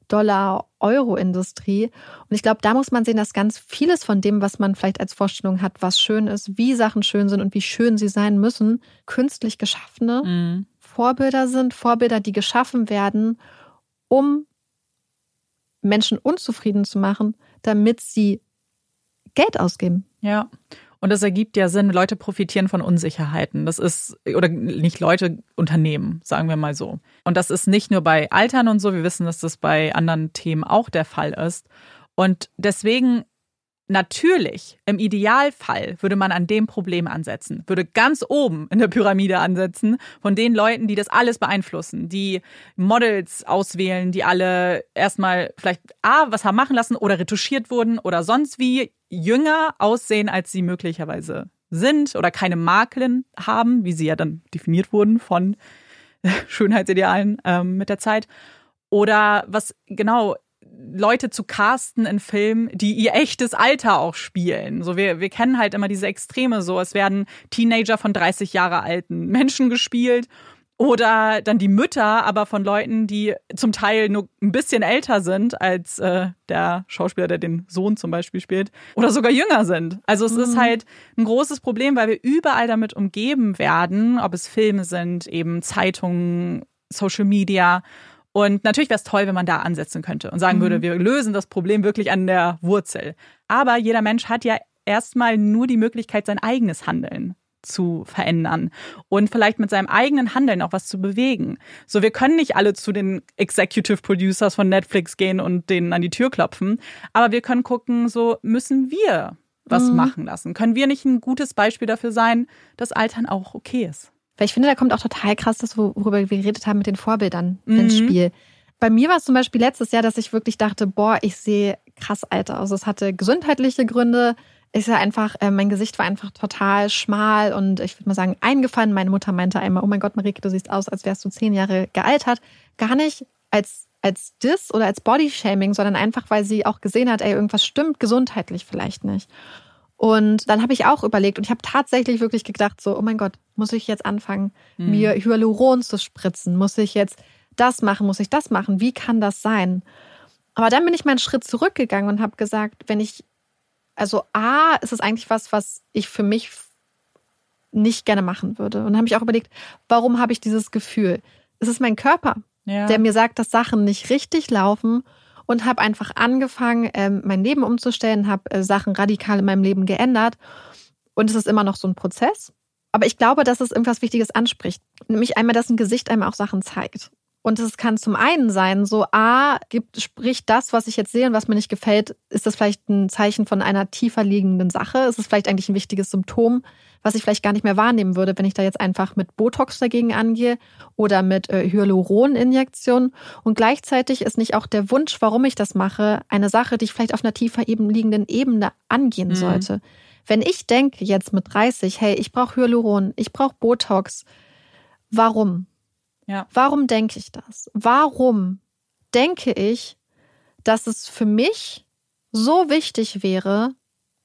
Dollar-Euro-Industrie. Und ich glaube, da muss man sehen, dass ganz vieles von dem, was man vielleicht als Vorstellung hat, was schön ist, wie Sachen schön sind und wie schön sie sein müssen, künstlich geschaffene mhm. Vorbilder sind. Vorbilder, die geschaffen werden, um Menschen unzufrieden zu machen, damit sie Geld ausgeben. Ja. Und das ergibt ja Sinn, Leute profitieren von Unsicherheiten. Das ist, oder nicht Leute, Unternehmen, sagen wir mal so. Und das ist nicht nur bei Altern und so, wir wissen, dass das bei anderen Themen auch der Fall ist. Und deswegen natürlich, im Idealfall würde man an dem Problem ansetzen, würde ganz oben in der Pyramide ansetzen von den Leuten, die das alles beeinflussen, die Models auswählen, die alle erstmal vielleicht A, was haben machen lassen oder retuschiert wurden oder sonst wie jünger aussehen, als sie möglicherweise sind oder keine Makeln haben, wie sie ja dann definiert wurden von Schönheitsidealen ähm, mit der Zeit. Oder was genau Leute zu casten in Filmen, die ihr echtes Alter auch spielen. So wir wir kennen halt immer diese Extreme so, es werden Teenager von dreißig Jahre alten Menschen gespielt oder dann die Mütter, aber von Leuten, die zum Teil nur ein bisschen älter sind als äh, der Schauspieler, der den Sohn zum Beispiel spielt, oder sogar jünger sind. Also es mhm. ist halt ein großes Problem, weil wir überall damit umgeben werden, ob es Filme sind, eben Zeitungen, Social Media. Und natürlich wäre es toll, wenn man da ansetzen könnte und sagen mhm. würde, wir lösen das Problem wirklich an der Wurzel. Aber jeder Mensch hat ja erstmal nur die Möglichkeit, sein eigenes Handeln zu verändern und vielleicht mit seinem eigenen Handeln auch was zu bewegen. So, wir können nicht alle zu den Executive Producers von Netflix gehen und denen an die Tür klopfen, aber wir können gucken, so müssen wir was mhm. machen lassen. Können wir nicht ein gutes Beispiel dafür sein, dass Altern auch okay ist? Weil ich finde, da kommt auch total krass das, worüber wir geredet haben mit den Vorbildern mhm. ins Spiel. Bei mir war es zum Beispiel letztes Jahr, dass ich wirklich dachte, boah, ich sehe krass alt aus. Es hatte gesundheitliche Gründe. Ich sah einfach, äh, mein Gesicht war einfach total schmal und ich würde mal sagen eingefallen. Meine Mutter meinte einmal, oh mein Gott, Marike, du siehst aus, als wärst du zehn Jahre gealtert. Gar nicht als, als Diss oder als Bodyshaming, sondern einfach, weil sie auch gesehen hat, ey, irgendwas stimmt gesundheitlich vielleicht nicht. Und dann habe ich auch überlegt und ich habe tatsächlich wirklich gedacht, so, oh mein Gott, muss ich jetzt anfangen, mhm. mir Hyaluron zu spritzen? Muss ich jetzt das machen? Muss ich das machen? Wie kann das sein? Aber dann bin ich mal einen Schritt zurückgegangen und habe gesagt, wenn ich, also A, ist es eigentlich was, was ich für mich nicht gerne machen würde. Und dann habe ich auch überlegt, warum habe ich dieses Gefühl? Es ist mein Körper, ja. der mir sagt, dass Sachen nicht richtig laufen. Und habe einfach angefangen, ähm, mein Leben umzustellen, habe äh, Sachen radikal in meinem Leben geändert. Und es ist immer noch so ein Prozess. Aber ich glaube, dass es irgendwas Wichtiges anspricht. Nämlich einmal, dass ein Gesicht einem auch Sachen zeigt. Und es kann zum einen sein, so A, gibt, spricht das, was ich jetzt sehe und was mir nicht gefällt, ist das vielleicht ein Zeichen von einer tiefer liegenden Sache? Ist es vielleicht eigentlich ein wichtiges Symptom, was ich vielleicht gar nicht mehr wahrnehmen würde, wenn ich da jetzt einfach mit Botox dagegen angehe oder mit äh, Hyaluron-Injektion. Und gleichzeitig ist nicht auch der Wunsch, warum ich das mache, eine Sache, die ich vielleicht auf einer tiefer eben liegenden Ebene angehen mhm. sollte. Wenn ich denke jetzt mit dreißig, hey, ich brauche Hyaluron, ich brauche Botox, warum? Ja. Warum denke ich das? Warum denke ich, dass es für mich so wichtig wäre,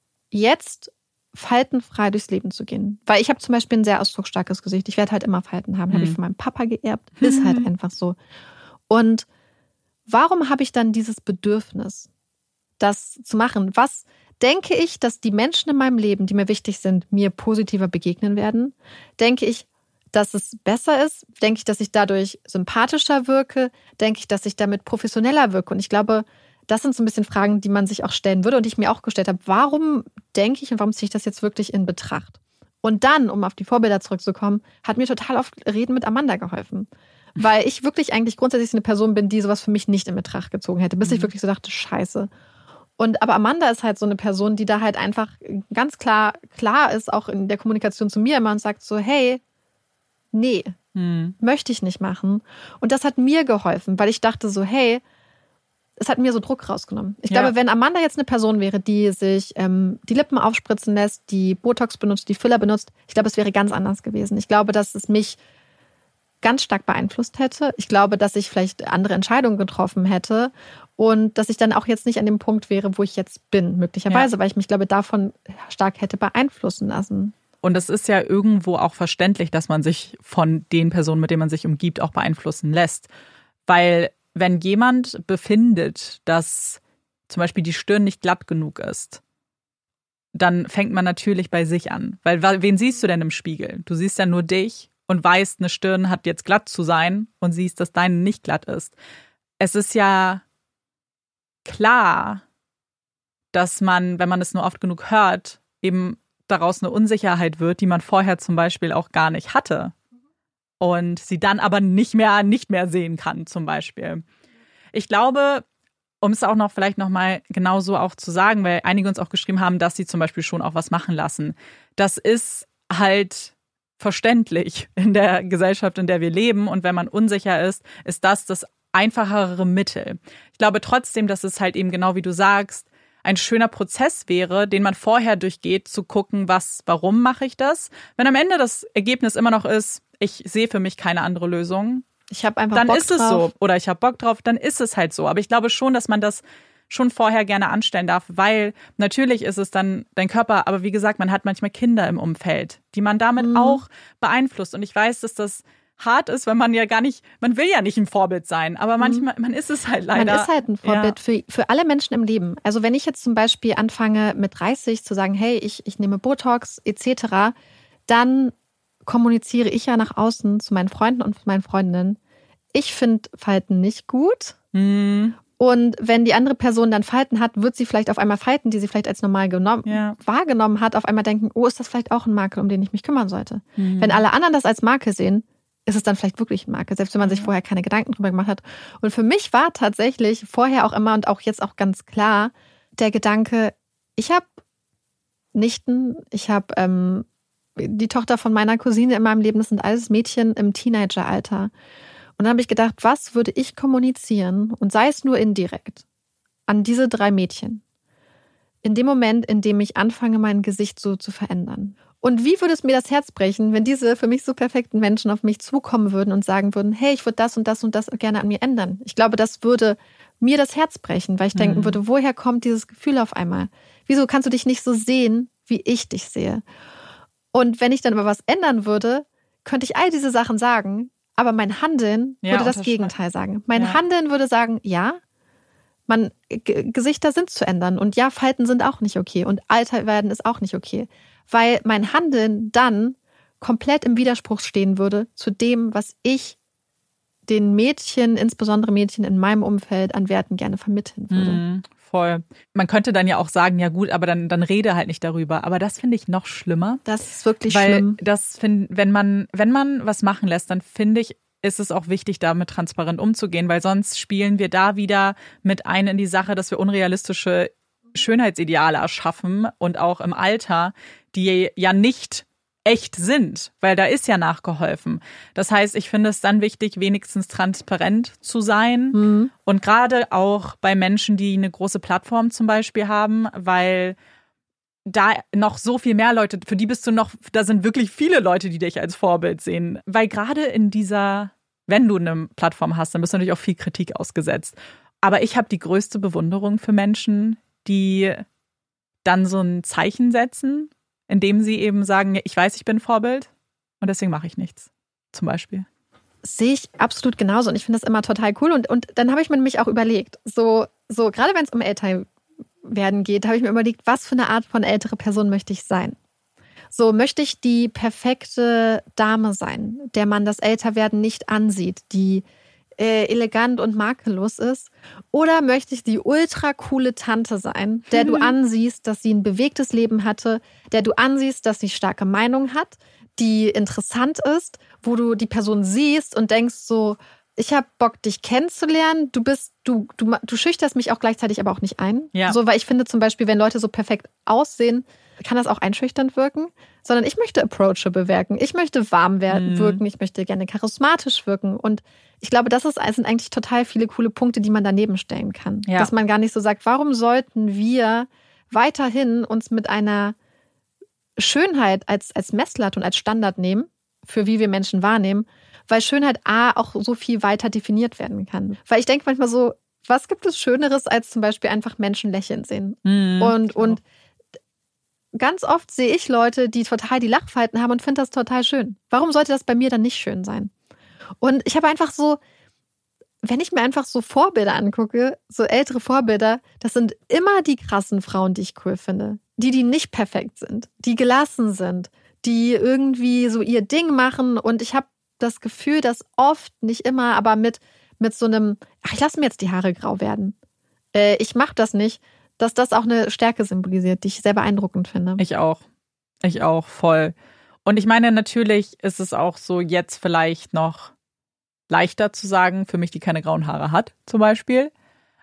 jetzt faltenfrei durchs Leben zu gehen? Weil ich habe zum Beispiel ein sehr ausdrucksstarkes Gesicht. Ich werde halt immer Falten haben. Mhm. Habe ich von meinem Papa geerbt. Ist halt einfach so. Und warum habe ich dann dieses Bedürfnis, das zu machen? Was denke ich, dass die Menschen in meinem Leben, die mir wichtig sind, mir positiver begegnen werden? Denke ich, dass es besser ist? Denke ich, dass ich dadurch sympathischer wirke? Denke ich, dass ich damit professioneller wirke? Und ich glaube, das sind so ein bisschen Fragen, die man sich auch stellen würde und die ich mir auch gestellt habe. Warum denke ich und warum ziehe ich das jetzt wirklich in Betracht? Und dann, um auf die Vorbilder zurückzukommen, hat mir total oft Reden mit Amanda geholfen. Weil ich wirklich eigentlich grundsätzlich eine Person bin, die sowas für mich nicht in Betracht gezogen hätte, bis mhm. ich wirklich so dachte, scheiße. Und aber Amanda ist halt so eine Person, die da halt einfach ganz klar klar ist, auch in der Kommunikation zu mir immer und sagt so, hey, nee, hm. möchte ich nicht machen. Und das hat mir geholfen, weil ich dachte so, hey, es hat mir so Druck rausgenommen. Ich ja. glaube, wenn Amanda jetzt eine Person wäre, die sich ähm, die Lippen aufspritzen lässt, die Botox benutzt, die Filler benutzt, ich glaube, es wäre ganz anders gewesen. Ich glaube, dass es mich ganz stark beeinflusst hätte. Ich glaube, dass ich vielleicht andere Entscheidungen getroffen hätte und dass ich dann auch jetzt nicht an dem Punkt wäre, wo ich jetzt bin, möglicherweise, ja. weil ich mich, glaube, davon stark hätte beeinflussen lassen. Und es ist ja irgendwo auch verständlich, dass man sich von den Personen, mit denen man sich umgibt, auch beeinflussen lässt. Weil wenn jemand befindet, dass zum Beispiel die Stirn nicht glatt genug ist, dann fängt man natürlich bei sich an. Weil wen siehst du denn im Spiegel? Du siehst ja nur dich und weißt, eine Stirn hat jetzt glatt zu sein und siehst, dass deine nicht glatt ist. Es ist ja klar, dass man, wenn man es nur oft genug hört, eben daraus eine Unsicherheit wird, die man vorher zum Beispiel auch gar nicht hatte und sie dann aber nicht mehr, nicht mehr sehen kann zum Beispiel. Ich glaube, um es auch noch vielleicht nochmal genau so auch zu sagen, weil einige uns auch geschrieben haben, dass sie zum Beispiel schon auch was machen lassen. Das ist halt verständlich in der Gesellschaft, in der wir leben. Und wenn man unsicher ist, ist das das einfachere Mittel. Ich glaube trotzdem, dass es halt eben genau wie du sagst, ein schöner Prozess wäre, den man vorher durchgeht, zu gucken, was, warum mache ich das? Wenn am Ende das Ergebnis immer noch ist, ich sehe für mich keine andere Lösung, ich habe einfach dann Bock ist es drauf. so. Oder ich habe Bock drauf, dann ist es halt so. Aber ich glaube schon, dass man das schon vorher gerne anstellen darf, weil natürlich ist es dann dein Körper, aber wie gesagt, man hat manchmal Kinder im Umfeld, die man damit mhm. auch beeinflusst. Und ich weiß, dass das hart ist, wenn man ja gar nicht, man will ja nicht ein Vorbild sein, aber manchmal, man ist es halt leider. Man ist halt ein Vorbild ja. für, für alle Menschen im Leben. Also wenn ich jetzt zum Beispiel anfange mit dreißig zu sagen, hey, ich, ich nehme Botox et cetera, dann kommuniziere ich ja nach außen zu meinen Freunden und meinen Freundinnen, ich finde Falten nicht gut. Mhm. Und wenn die andere Person dann Falten hat, wird sie vielleicht auf einmal Falten, die sie vielleicht als normal genommen, ja. wahrgenommen hat, auf einmal denken, oh, ist das vielleicht auch ein Makel, um den ich mich kümmern sollte. Mhm. Wenn alle anderen das als Makel sehen, ist es dann vielleicht wirklich ein Makel, selbst wenn man sich ja. vorher keine Gedanken drüber gemacht hat. Und für mich war tatsächlich vorher auch immer und auch jetzt auch ganz klar der Gedanke, ich habe Nichten, ich habe ähm, die Tochter von meiner Cousine in meinem Leben, das sind alles Mädchen im Teenageralter. Und dann habe ich gedacht, was würde ich kommunizieren, und sei es nur indirekt, an diese drei Mädchen, in dem Moment, in dem ich anfange, mein Gesicht so zu verändern. Und wie würde es mir das Herz brechen, wenn diese für mich so perfekten Menschen auf mich zukommen würden und sagen würden, hey, ich würde das und das und das gerne an mir ändern. Ich glaube, das würde mir das Herz brechen, weil ich denken würde, woher kommt dieses Gefühl auf einmal? Wieso kannst du dich nicht so sehen, wie ich dich sehe? Und wenn ich dann aber was ändern würde, könnte ich all diese Sachen sagen, aber mein Handeln ja, würde das Gegenteil sagen. Mein ja. Handeln würde sagen, ja, man, G- Gesichter sind zu ändern und ja, Falten sind auch nicht okay und Alter werden ist auch nicht okay. Weil mein Handeln dann komplett im Widerspruch stehen würde zu dem, was ich den Mädchen, insbesondere Mädchen in meinem Umfeld, an Werten gerne vermitteln würde. Mhm, voll. Man könnte dann ja auch sagen, ja gut, aber dann, dann rede halt nicht darüber. Aber das finde ich noch schlimmer. Das ist wirklich weil schlimm. Das find, wenn man, wenn man was machen lässt, dann finde ich, ist es auch wichtig, damit transparent umzugehen, weil sonst spielen wir da wieder mit ein in die Sache, dass wir unrealistische Schönheitsideale erschaffen und auch im Alter, die ja nicht echt sind, weil da ist ja nachgeholfen. Das heißt, ich finde es dann wichtig, wenigstens transparent zu sein Mhm. und gerade auch bei Menschen, die eine große Plattform zum Beispiel haben, weil da noch so viel mehr Leute, für die bist du noch, da sind wirklich viele Leute, die dich als Vorbild sehen. Weil gerade in dieser, wenn du eine Plattform hast, dann bist du natürlich auch viel Kritik ausgesetzt. Aber ich habe die größte Bewunderung für Menschen, die dann so ein Zeichen setzen, indem sie eben sagen, ich weiß, ich bin Vorbild und deswegen mache ich nichts, zum Beispiel. Sehe ich absolut genauso und ich finde das immer total cool. Und, und dann habe ich mir nämlich auch überlegt, so, so gerade wenn es um Älterwerden geht, habe ich mir überlegt, was für eine Art von ältere Person möchte ich sein? So, möchte ich die perfekte Dame sein, der man das Älterwerden nicht ansieht, die äh, elegant und makellos ist? Oder möchte ich die ultra coole Tante sein, der du ansiehst, dass sie ein bewegtes Leben hatte, der du ansiehst, dass sie starke Meinung hat, die interessant ist, wo du die Person siehst und denkst so, ich habe Bock, dich kennenzulernen. Du bist, du, du, du schüchterst mich auch gleichzeitig aber auch nicht ein. Ja. So, weil ich finde zum Beispiel, wenn Leute so perfekt aussehen, kann das auch einschüchternd wirken. Sondern ich möchte approachable wirken. Ich möchte warm werden, Mhm. wirken. Ich möchte gerne charismatisch wirken. Und ich glaube, das ist, sind eigentlich total viele coole Punkte, die man daneben stellen kann. Ja. Dass man gar nicht so sagt, warum sollten wir weiterhin uns mit einer Schönheit als, als Messlatte und als Standard nehmen, für wie wir Menschen wahrnehmen, weil Schönheit A auch so viel weiter definiert werden kann. Weil ich denke manchmal so, was gibt es Schöneres, als zum Beispiel einfach Menschen lächeln sehen? Mhm, und, und ganz oft sehe ich Leute, die total die Lachfalten haben und finde das total schön. Warum sollte das bei mir dann nicht schön sein? Und ich habe einfach so, wenn ich mir einfach so Vorbilder angucke, so ältere Vorbilder, das sind immer die krassen Frauen, die ich cool finde. Die, die nicht perfekt sind, die gelassen sind, die irgendwie so ihr Ding machen. Und ich habe das Gefühl, dass oft, nicht immer, aber mit, mit so einem, ach, ich lasse mir jetzt die Haare grau werden. Äh, ich mache das nicht, dass das auch eine Stärke symbolisiert, die ich sehr beeindruckend finde. Ich auch. Ich auch, voll. Und ich meine, natürlich ist es auch so jetzt vielleicht noch leichter zu sagen, für mich, die keine grauen Haare hat, zum Beispiel.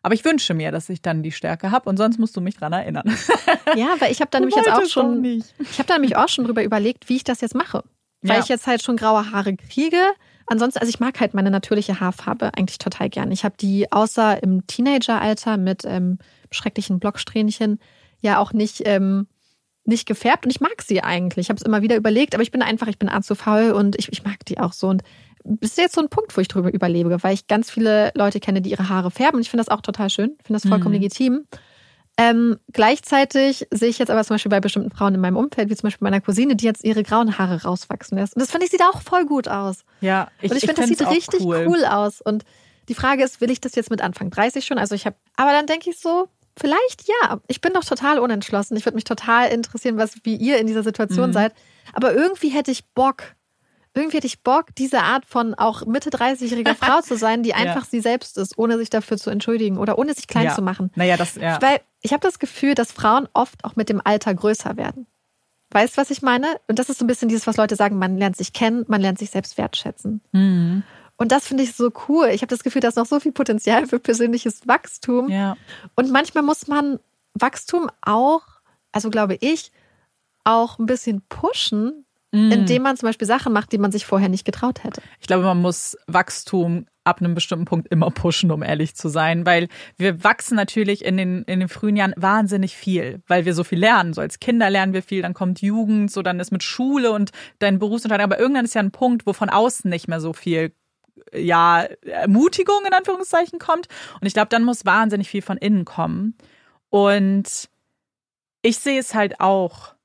Aber ich wünsche mir, dass ich dann die Stärke habe und sonst musst du mich dran erinnern. Ja, weil ich habe da nämlich jetzt auch schon, ich habe da nämlich auch schon drüber überlegt, wie ich das jetzt mache. Weil ja. ich jetzt halt schon graue Haare kriege. Ansonsten, also ich mag halt meine natürliche Haarfarbe eigentlich total gern. Ich habe die außer im Teenageralter mit ähm, schrecklichen Blocksträhnchen ja auch nicht, ähm, nicht gefärbt und ich mag sie eigentlich. Ich habe es immer wieder überlegt, aber ich bin einfach, ich bin arg zu faul und ich, ich mag die auch so. Und das ist jetzt so ein Punkt, wo ich drüber überlebe, weil ich ganz viele Leute kenne, die ihre Haare färben und ich finde das auch total schön. Ich finde das vollkommen mhm. legitim. Ähm, gleichzeitig sehe ich jetzt aber zum Beispiel bei bestimmten Frauen in meinem Umfeld, wie zum Beispiel meiner Cousine, die jetzt ihre grauen Haare rauswachsen lässt. Und das finde ich, sieht auch voll gut aus. Ja, ich, und ich, ich finde, das sieht richtig cool. cool aus. Und die Frage ist, will ich das jetzt mit Anfang dreißig schon? Also ich habe, aber dann denke ich so, vielleicht ja. Ich bin doch total unentschlossen. Ich würde mich total interessieren, was wie ihr in dieser Situation mhm. seid. Aber irgendwie hätte ich Bock, irgendwie hätte ich Bock, diese Art von auch Mitte dreißigjähriger Frau zu sein, die einfach ja. sie selbst ist, ohne sich dafür zu entschuldigen oder ohne sich klein ja. zu machen. Naja, das, ja. Weil ich habe das Gefühl, dass Frauen oft auch mit dem Alter größer werden. Weißt du, was ich meine? Und das ist so ein bisschen dieses, was Leute sagen, man lernt sich kennen, man lernt sich selbst wertschätzen. Mhm. Und das finde ich so cool. Ich habe das Gefühl, da ist noch so viel Potenzial für persönliches Wachstum. Ja. Und manchmal muss man Wachstum auch, also glaube ich, auch ein bisschen pushen, mm. indem man zum Beispiel Sachen macht, die man sich vorher nicht getraut hätte. Ich glaube, man muss Wachstum ab einem bestimmten Punkt immer pushen, um ehrlich zu sein, weil wir wachsen natürlich in den, in den frühen Jahren wahnsinnig viel, weil wir so viel lernen. So als Kinder lernen wir viel, dann kommt Jugend, so dann ist mit Schule und dein Berufsentscheidung. Aber irgendwann ist ja ein Punkt, wo von außen nicht mehr so viel ja, Ermutigung in Anführungszeichen kommt. Und ich glaube, dann muss wahnsinnig viel von innen kommen. Und ich sehe es halt auch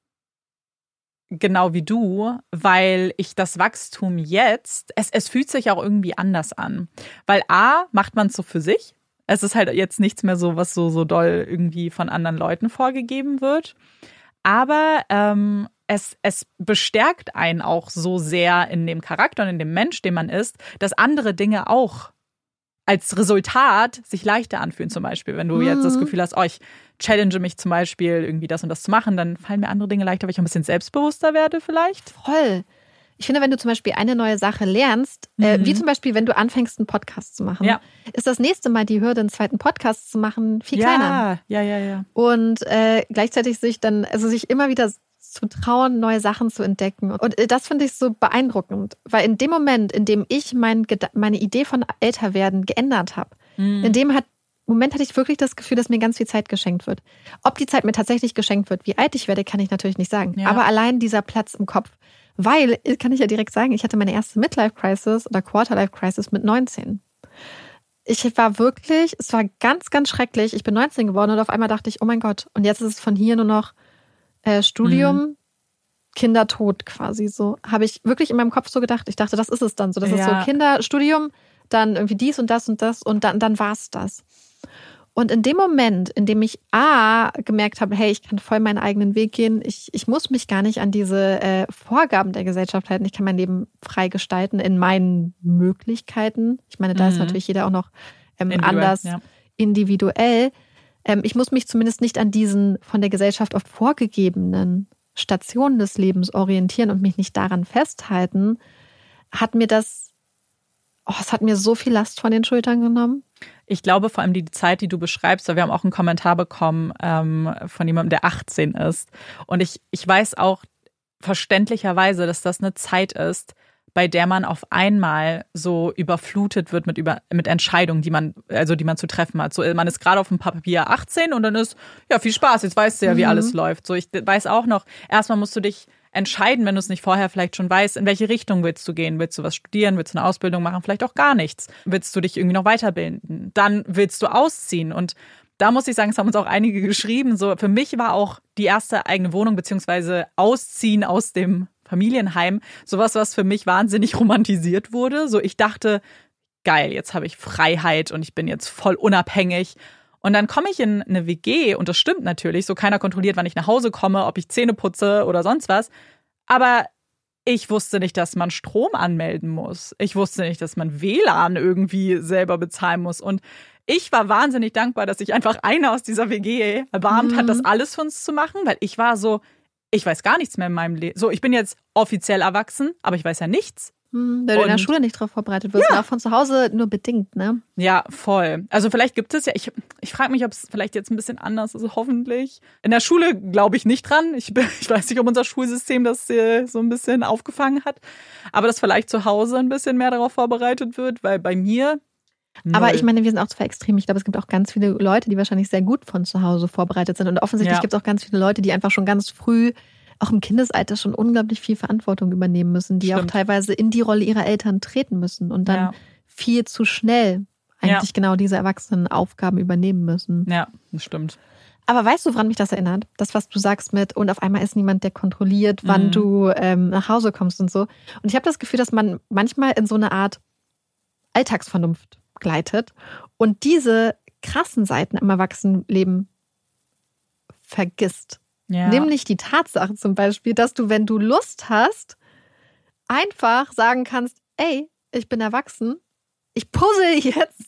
genau wie du, weil ich das Wachstum jetzt, es, es fühlt sich auch irgendwie anders an. Weil A, macht man es so für sich. Es ist halt jetzt nichts mehr so, was so, so doll irgendwie von anderen Leuten vorgegeben wird. Aber ähm, es, es bestärkt einen auch so sehr in dem Charakter und in dem Mensch, den man ist, dass andere Dinge auch als Resultat sich leichter anfühlen. Zum Beispiel, wenn du mhm. jetzt das Gefühl hast, oh, ich challenge mich zum Beispiel, irgendwie das und das zu machen, dann fallen mir andere Dinge leichter, weil ich ein bisschen selbstbewusster werde vielleicht. Voll. Ich finde, wenn du zum Beispiel eine neue Sache lernst, mhm. äh, wie zum Beispiel, wenn du anfängst, einen Podcast zu machen, ja. ist das nächste Mal die Hürde, einen zweiten Podcast zu machen, viel ja. kleiner. Ja, ja, ja. Und äh, gleichzeitig sich dann, also sich immer wieder zu trauen, neue Sachen zu entdecken. Und das finde ich so beeindruckend, weil in dem Moment, in dem ich mein, meine Idee von Älterwerden geändert habe, mhm. in dem hat, Moment hatte ich wirklich das Gefühl, dass mir ganz viel Zeit geschenkt wird. Ob die Zeit mir tatsächlich geschenkt wird, wie alt ich werde, kann ich natürlich nicht sagen. Ja. Aber allein dieser Platz im Kopf, weil, kann ich ja direkt sagen, ich hatte meine erste Midlife-Crisis oder Quarter-Life-Crisis mit neunzehn. Ich war wirklich, es war ganz, ganz schrecklich. Ich bin neunzehn geworden und auf einmal dachte ich, oh mein Gott, und jetzt ist es von hier nur noch Äh, Studium, mhm. Kindertod quasi so. Habe ich wirklich in meinem Kopf so gedacht. Ich dachte, das ist es dann so. Das ja. ist so Kinder, Studium, dann irgendwie dies und das und das und dann, dann war es das. Und in dem Moment, in dem ich A, gemerkt habe, hey, ich kann voll meinen eigenen Weg gehen, ich, ich muss mich gar nicht an diese äh, Vorgaben der Gesellschaft halten, ich kann mein Leben frei gestalten in meinen Möglichkeiten. Ich meine, da mhm. ist natürlich jeder auch noch ähm, anders ja. individuell. Ich muss mich zumindest nicht an diesen von der Gesellschaft oft vorgegebenen Stationen des Lebens orientieren und mich nicht daran festhalten, hat mir das, oh, es hat mir so viel Last von den Schultern genommen. Ich glaube vor allem die Zeit, die du beschreibst, weil wir haben auch einen Kommentar bekommen ähm, von jemandem, der achtzehn ist. Und ich, ich weiß auch verständlicherweise, dass das eine Zeit ist, bei der man auf einmal so überflutet wird mit über mit Entscheidungen, die man also die man zu treffen hat. So, man ist gerade auf dem Papier achtzehn und dann ist ja viel Spaß. Jetzt weißt du ja, wie mhm. alles läuft. So, ich weiß auch noch. Erstmal musst du dich entscheiden, wenn du es nicht vorher vielleicht schon weißt, in welche Richtung willst du gehen? Willst du was studieren? Willst du eine Ausbildung machen? Vielleicht auch gar nichts. Willst du dich irgendwie noch weiterbilden? Dann willst du ausziehen. Und da muss ich sagen, es haben uns auch einige geschrieben. So, für mich war auch die erste eigene Wohnung beziehungsweise Ausziehen aus dem Familienheim sowas, was für mich wahnsinnig romantisiert wurde. So, ich dachte, geil, jetzt habe ich Freiheit und ich bin jetzt voll unabhängig. Und dann komme ich in eine W G und das stimmt natürlich. So, keiner kontrolliert, wann ich nach Hause komme, ob ich Zähne putze oder sonst was. Aber ich wusste nicht, dass man Strom anmelden muss. Ich wusste nicht, dass man W L A N irgendwie selber bezahlen muss. Und ich war wahnsinnig dankbar, dass sich einfach einer aus dieser W G erbarmt mhm. hat, das alles für uns zu machen, weil ich war so, ich weiß gar nichts mehr in meinem Leben. So, ich bin jetzt offiziell erwachsen, aber ich weiß ja nichts Hm, weil du in der Schule nicht drauf vorbereitet wirst. Ja. Und auch von zu Hause nur bedingt, ne? Ja, voll. Also vielleicht gibt es ja, ich, ich frage mich, ob es vielleicht jetzt ein bisschen anders ist, hoffentlich. In der Schule glaube ich nicht dran. Ich, ich weiß nicht, ob unser Schulsystem das äh, so ein bisschen aufgefangen hat. Aber dass vielleicht zu Hause ein bisschen mehr darauf vorbereitet wird, weil bei mir... Null. Aber ich meine, wir sind auch zwar extrem. Ich glaube, es gibt auch ganz viele Leute, die wahrscheinlich sehr gut von zu Hause vorbereitet sind. Und offensichtlich ja. gibt es auch ganz viele Leute, die einfach schon ganz früh, auch im Kindesalter, schon unglaublich viel Verantwortung übernehmen müssen, die Stimmt. auch teilweise in die Rolle ihrer Eltern treten müssen und dann ja. viel zu schnell eigentlich ja. genau diese Erwachsenenaufgaben übernehmen müssen. Ja, das stimmt. Aber weißt du, woran mich das erinnert? Das, was du sagst mit, und auf einmal ist niemand, der kontrolliert, wann mhm. du ähm, nach Hause kommst und so. Und ich habe das Gefühl, dass man manchmal in so eine Art Alltagsvernunft gleitet und diese krassen Seiten im Erwachsenenleben vergisst. Ja. Nämlich die Tatsache zum Beispiel, dass du, wenn du Lust hast, einfach sagen kannst, ey, ich bin erwachsen, ich puzzle jetzt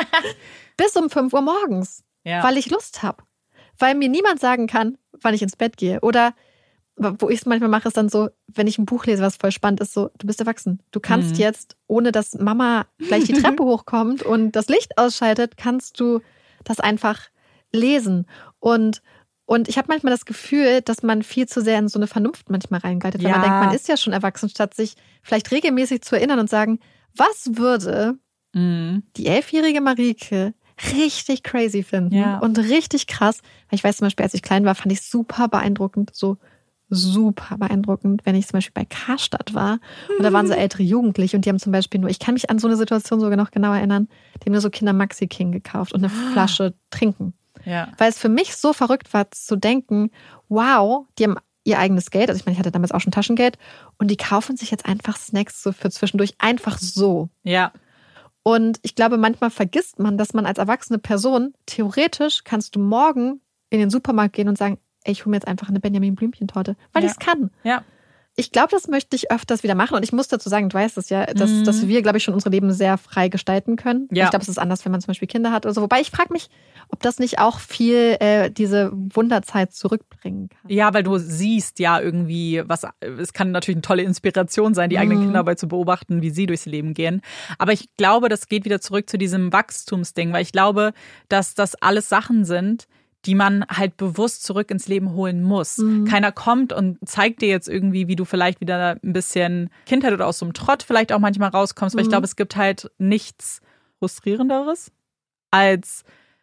bis um fünf Uhr morgens, ja. weil ich Lust habe. Weil mir niemand sagen kann, wann ich ins Bett gehe. Oder wo ich es manchmal mache, ist dann so, wenn ich ein Buch lese, was voll spannend ist, so, du bist erwachsen. Du kannst mhm. jetzt, ohne dass Mama gleich die Treppe hochkommt und das Licht ausschaltet, kannst du das einfach lesen. Und, und ich habe manchmal das Gefühl, dass man viel zu sehr in so eine Vernunft manchmal reingleitet, weil ja. man denkt, man ist ja schon erwachsen, statt sich vielleicht regelmäßig zu erinnern und sagen, was würde mhm. die elfjährige Marike richtig crazy finden ja. und richtig krass. Weil ich weiß zum Beispiel, als ich klein war, fand ich es super beeindruckend, so super beeindruckend, wenn ich zum Beispiel bei Karstadt war und da waren so ältere Jugendliche und die haben zum Beispiel nur, ich kann mich an so eine Situation sogar noch genau erinnern, die haben nur so Kinder Maxi King gekauft und eine Flasche trinken. Ja. Weil es für mich so verrückt war zu denken, wow, die haben ihr eigenes Geld, also ich meine, ich hatte damals auch schon Taschengeld und die kaufen sich jetzt einfach Snacks so für zwischendurch, einfach so. Ja. Und ich glaube, manchmal vergisst man, dass man als erwachsene Person, theoretisch kannst du morgen in den Supermarkt gehen und sagen, ey, ich hole mir jetzt einfach eine Benjamin-Blümchen-Torte, weil ja. ich es kann. Ja. Ich glaube, das möchte ich öfters wieder machen. Und ich muss dazu sagen, du weißt es ja, dass, mhm. dass wir, glaube ich, schon unsere Leben sehr frei gestalten können. Ja. Ich glaube, es ist anders, wenn man zum Beispiel Kinder hat oder so. Wobei ich frage mich, ob das nicht auch viel äh, diese Wunderzeit zurückbringen kann. Ja, weil du siehst ja irgendwie, was es kann natürlich eine tolle Inspiration sein, die mhm. eigenen Kinder dabei zu beobachten, wie sie durchs Leben gehen. Aber ich glaube, das geht wieder zurück zu diesem Wachstumsding, weil ich glaube, dass das alles Sachen sind, die man halt bewusst zurück ins Leben holen muss. Mhm. Keiner kommt und zeigt dir jetzt irgendwie, wie du vielleicht wieder ein bisschen Kindheit oder aus so einem Trott vielleicht auch manchmal rauskommst, weil mhm. ich glaube, es gibt halt nichts Frustrierenderes, als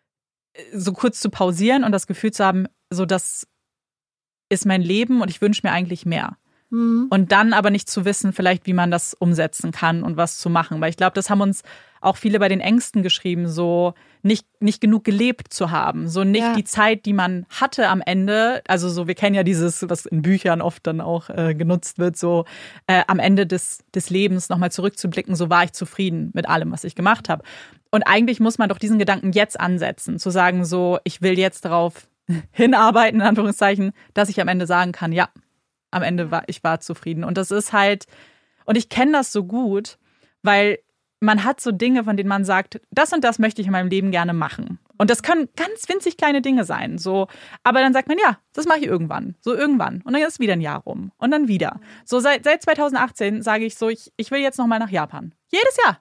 so kurz zu pausieren und das Gefühl zu haben, so das ist mein Leben und ich wünsche mir eigentlich mehr. Mhm. Und dann aber nicht zu wissen, vielleicht, wie man das umsetzen kann und was zu machen. Weil ich glaube, das haben uns auch viele bei den Ängsten geschrieben, so nicht, nicht genug gelebt zu haben. So nicht ja. die Zeit, die man hatte am Ende. Also so, wir kennen ja dieses, was in Büchern oft dann auch äh, genutzt wird, so äh, am Ende des, des Lebens nochmal zurückzublicken, so war ich zufrieden mit allem, was ich gemacht habe. Und eigentlich muss man doch diesen Gedanken jetzt ansetzen, zu sagen, so, ich will jetzt darauf hinarbeiten, in Anführungszeichen, dass ich am Ende sagen kann, ja, am Ende war ich war zufrieden. Und das ist halt, und ich kenne das so gut, weil man hat so Dinge, von denen man sagt, das und das möchte ich in meinem Leben gerne machen. Und das können ganz winzig kleine Dinge sein. So, aber dann sagt man, ja, das mache ich irgendwann. So irgendwann. Und dann ist wieder ein Jahr rum. Und dann wieder. So seit, seit zwanzig achtzehn sage ich so, ich, ich will jetzt nochmal nach Japan. Jedes Jahr.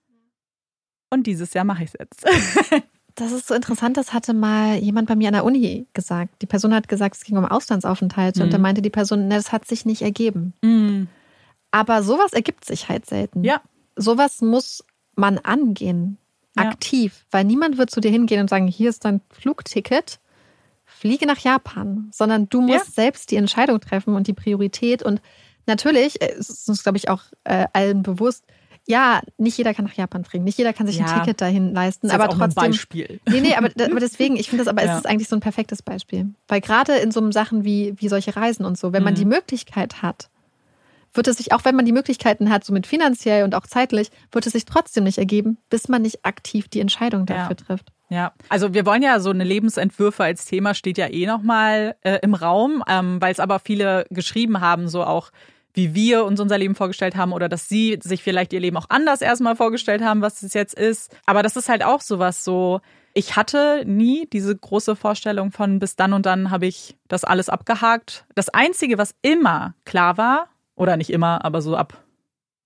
Und dieses Jahr mache ich es jetzt. Das ist so interessant, das hatte mal jemand bei mir an der Uni gesagt. Die Person hat gesagt, es ging um Auslandsaufenthalte mhm. und dann meinte die Person, ne, das hat sich nicht ergeben. Mhm. Aber sowas ergibt sich halt selten. Ja. Sowas muss man angehen, aktiv, ja. weil niemand wird zu dir hingehen und sagen, hier ist dein Flugticket, fliege nach Japan, sondern du musst ja. selbst die Entscheidung treffen und die Priorität und natürlich, es ist uns, glaube ich, auch äh, allen bewusst, ja, nicht jeder kann nach Japan fliegen, nicht jeder kann sich ja. ein Ticket dahin leisten, das ist aber auch trotzdem. Ein Beispiel. Nee, nee, aber, aber deswegen, ich finde das, aber ja. es ist eigentlich so ein perfektes Beispiel. Weil gerade in so Sachen wie, wie solche Reisen und so, wenn man mhm. die Möglichkeit hat, wird es sich, auch wenn man die Möglichkeiten hat, so mit finanziell und auch zeitlich, wird es sich trotzdem nicht ergeben, bis man nicht aktiv die Entscheidung dafür ja. trifft. Ja, also wir wollen ja so eine Lebensentwürfe als Thema steht ja eh nochmal äh, im Raum, ähm, weil es aber viele geschrieben haben, so auch wie wir uns unser Leben vorgestellt haben oder dass sie sich vielleicht ihr Leben auch anders erstmal vorgestellt haben, was es jetzt ist. Aber das ist halt auch sowas so, ich hatte nie diese große Vorstellung von bis dann und dann habe ich das alles abgehakt. Das Einzige, was immer klar war, oder nicht immer, aber so ab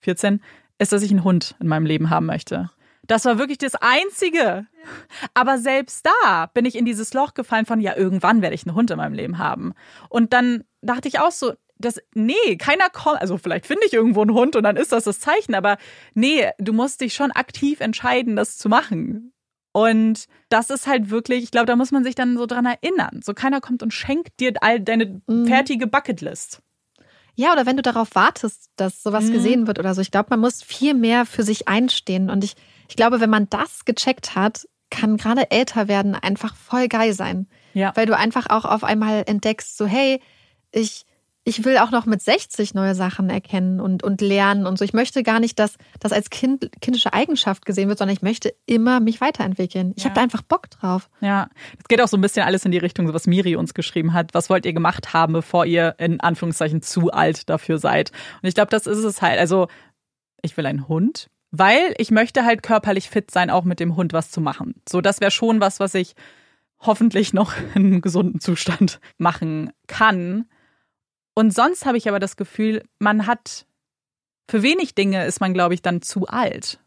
vierzehn, ist, dass ich einen Hund in meinem Leben haben möchte. Das war wirklich das Einzige. Aber selbst da bin ich in dieses Loch gefallen von, ja, irgendwann werde ich einen Hund in meinem Leben haben. Und dann dachte ich auch so, das, nee, keiner kommt, also vielleicht finde ich irgendwo einen Hund und dann ist das das Zeichen, aber nee, du musst dich schon aktiv entscheiden, das zu machen. Und das ist halt wirklich, ich glaube, da muss man sich dann so dran erinnern. So keiner kommt und schenkt dir all deine mhm. fertige Bucketlist. Ja, oder wenn du darauf wartest, dass sowas mhm. gesehen wird oder so. Ich glaube, man muss viel mehr für sich einstehen. Und ich, ich glaube, wenn man das gecheckt hat, kann gerade älter werden einfach voll geil sein. Ja. Weil du einfach auch auf einmal entdeckst, so hey, ich, ich will auch noch mit sechzig neue Sachen erkennen und, und lernen und so. Ich möchte gar nicht, dass das als kind, kindische Eigenschaft gesehen wird, sondern ich möchte immer mich weiterentwickeln. Ich ja. habe da einfach Bock drauf. Ja, es geht auch so ein bisschen alles in die Richtung, was Miri uns geschrieben hat. Was wollt ihr gemacht haben, bevor ihr in Anführungszeichen zu alt dafür seid? Und ich glaube, das ist es halt. Also ich will einen Hund, weil ich möchte halt körperlich fit sein, auch mit dem Hund was zu machen. So, das wäre schon was, was ich hoffentlich noch in einem gesunden Zustand machen kann. Und sonst habe ich aber das Gefühl, man hat, für wenig Dinge ist man, glaube ich, dann zu alt.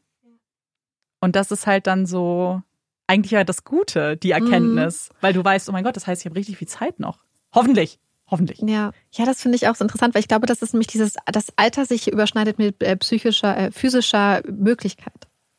Und das ist halt dann so, eigentlich ja das Gute, die Erkenntnis. Mhm. Weil du weißt, oh mein Gott, das heißt, ich habe richtig viel Zeit noch. Hoffentlich, hoffentlich. Ja, ja, das finde ich auch so interessant, weil ich glaube, das ist nämlich dieses, das Alter sich überschneidet mit äh, psychischer, äh, physischer Möglichkeit.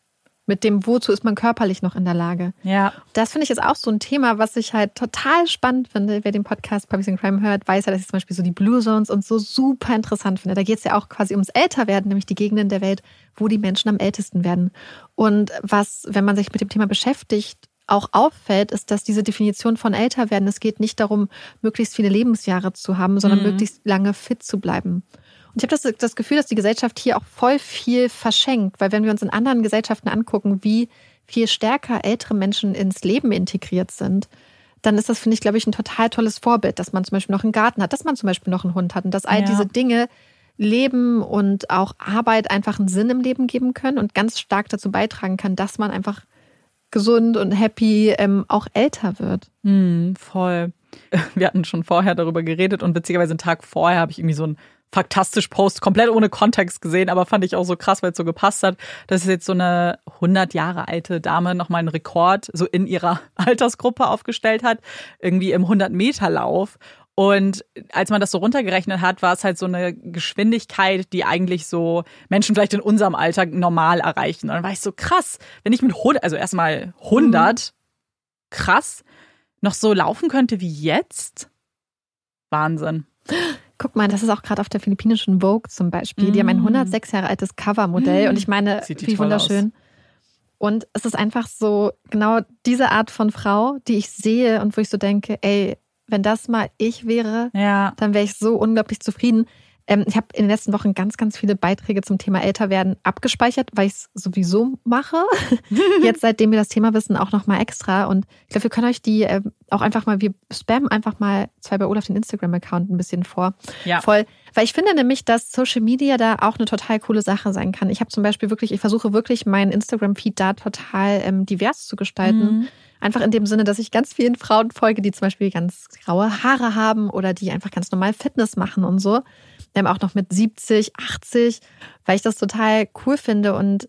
Mit dem, wozu ist man körperlich noch in der Lage. Ja. Das finde ich ist auch so ein Thema, was ich halt total spannend finde. Wer den Podcast Puppies and Crime hört, weiß ja, dass ich zum Beispiel so die Blue Zones und so super interessant finde. Da geht es ja auch quasi ums Älterwerden, nämlich die Gegenden der Welt, wo die Menschen am ältesten werden. Und was, wenn man sich mit dem Thema beschäftigt, auch auffällt, ist, dass diese Definition von Älterwerden, es geht nicht darum, möglichst viele Lebensjahre zu haben, sondern mhm. möglichst lange fit zu bleiben. Und ich habe das, das Gefühl, dass die Gesellschaft hier auch voll viel verschenkt, weil wenn wir uns in anderen Gesellschaften angucken, wie viel stärker ältere Menschen ins Leben integriert sind, dann ist das, finde ich, glaube ich, ein total tolles Vorbild, dass man zum Beispiel noch einen Garten hat, dass man zum Beispiel noch einen Hund hat und dass all ja. diese Dinge Leben und auch Arbeit einfach einen Sinn im Leben geben können und ganz stark dazu beitragen kann, dass man einfach gesund und happy ähm, auch älter wird. Mm, voll. Wir hatten schon vorher darüber geredet und witzigerweise einen Tag vorher habe ich irgendwie so ein faktastisch Post, komplett ohne Kontext gesehen, aber fand ich auch so krass, weil es so gepasst hat, dass jetzt so eine hundert Jahre alte Dame nochmal einen Rekord so in ihrer Altersgruppe aufgestellt hat, irgendwie im hundert-Meter-Lauf. Und als man das so runtergerechnet hat, war es halt so eine Geschwindigkeit, die eigentlich so Menschen vielleicht in unserem Alter normal erreichen. Und dann war ich so krass, wenn ich mit hundert, also erstmal hundert, mhm. krass, noch so laufen könnte wie jetzt. Wahnsinn. Guck mal, das ist auch gerade auf der philippinischen Vogue zum Beispiel. Mm. Die haben ein hundertsechs Jahre altes Covermodell mm. und ich meine, Sieht wie wunderschön. Aus. Und es ist einfach so genau diese Art von Frau, die ich sehe und wo ich so denke, ey, wenn das mal ich wäre, ja. dann wäre ich so unglaublich zufrieden. Ähm, ich habe in den letzten Wochen ganz, ganz viele Beiträge zum Thema Älterwerden abgespeichert, weil ich es sowieso mache. Jetzt, seitdem wir das Thema wissen, auch nochmal extra. Und ich glaube, wir können euch die äh, auch einfach mal, wir spammen einfach mal zwei bei Olaf den Instagram-Account ein bisschen vor. Ja. Voll. Weil ich finde nämlich, dass Social Media da auch eine total coole Sache sein kann. Ich habe zum Beispiel wirklich, ich versuche wirklich, meinen Instagram-Feed da total ähm, divers zu gestalten. Mhm. Einfach in dem Sinne, dass ich ganz vielen Frauen folge, die zum Beispiel ganz graue Haare haben oder die einfach ganz normal Fitness machen und so. Ähm, auch noch mit siebzig, achtzig, weil ich das total cool finde. Und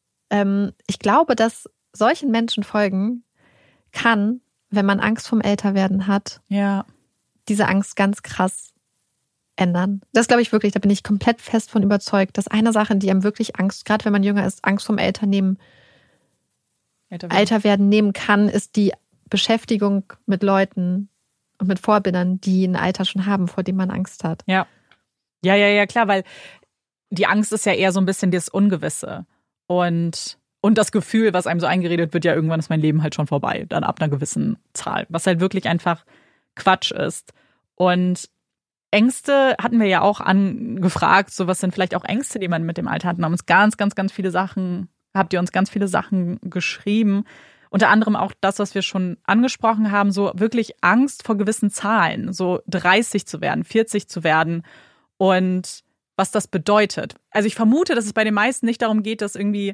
ähm, ich glaube, dass solchen Menschen folgen kann, wenn man Angst vorm Älterwerden hat, ja. diese Angst ganz krass ändern. Das glaube ich wirklich, da bin ich komplett fest von überzeugt, dass eine Sache, die einem wirklich Angst, gerade wenn man jünger ist, Angst vorm Älternehmen, Älterwerden. Älterwerden nehmen kann, ist die Beschäftigung mit Leuten und mit Vorbildern, die ein Alter schon haben, vor dem man Angst hat. Ja. Ja, ja, ja, klar, weil die Angst ist ja eher so ein bisschen das Ungewisse. Und, und das Gefühl, was einem so eingeredet wird, ja, irgendwann ist mein Leben halt schon vorbei, dann ab einer gewissen Zahl. Was halt wirklich einfach Quatsch ist. Und Ängste hatten wir ja auch angefragt, so was sind vielleicht auch Ängste, die man mit dem Alter hat. Wir haben uns ganz, ganz, ganz viele Sachen, habt ihr uns ganz viele Sachen geschrieben. Unter anderem auch das, was wir schon angesprochen haben, so wirklich Angst vor gewissen Zahlen, so dreißig zu werden, vierzig zu werden und was das bedeutet. Also ich vermute, dass es bei den meisten nicht darum geht, dass irgendwie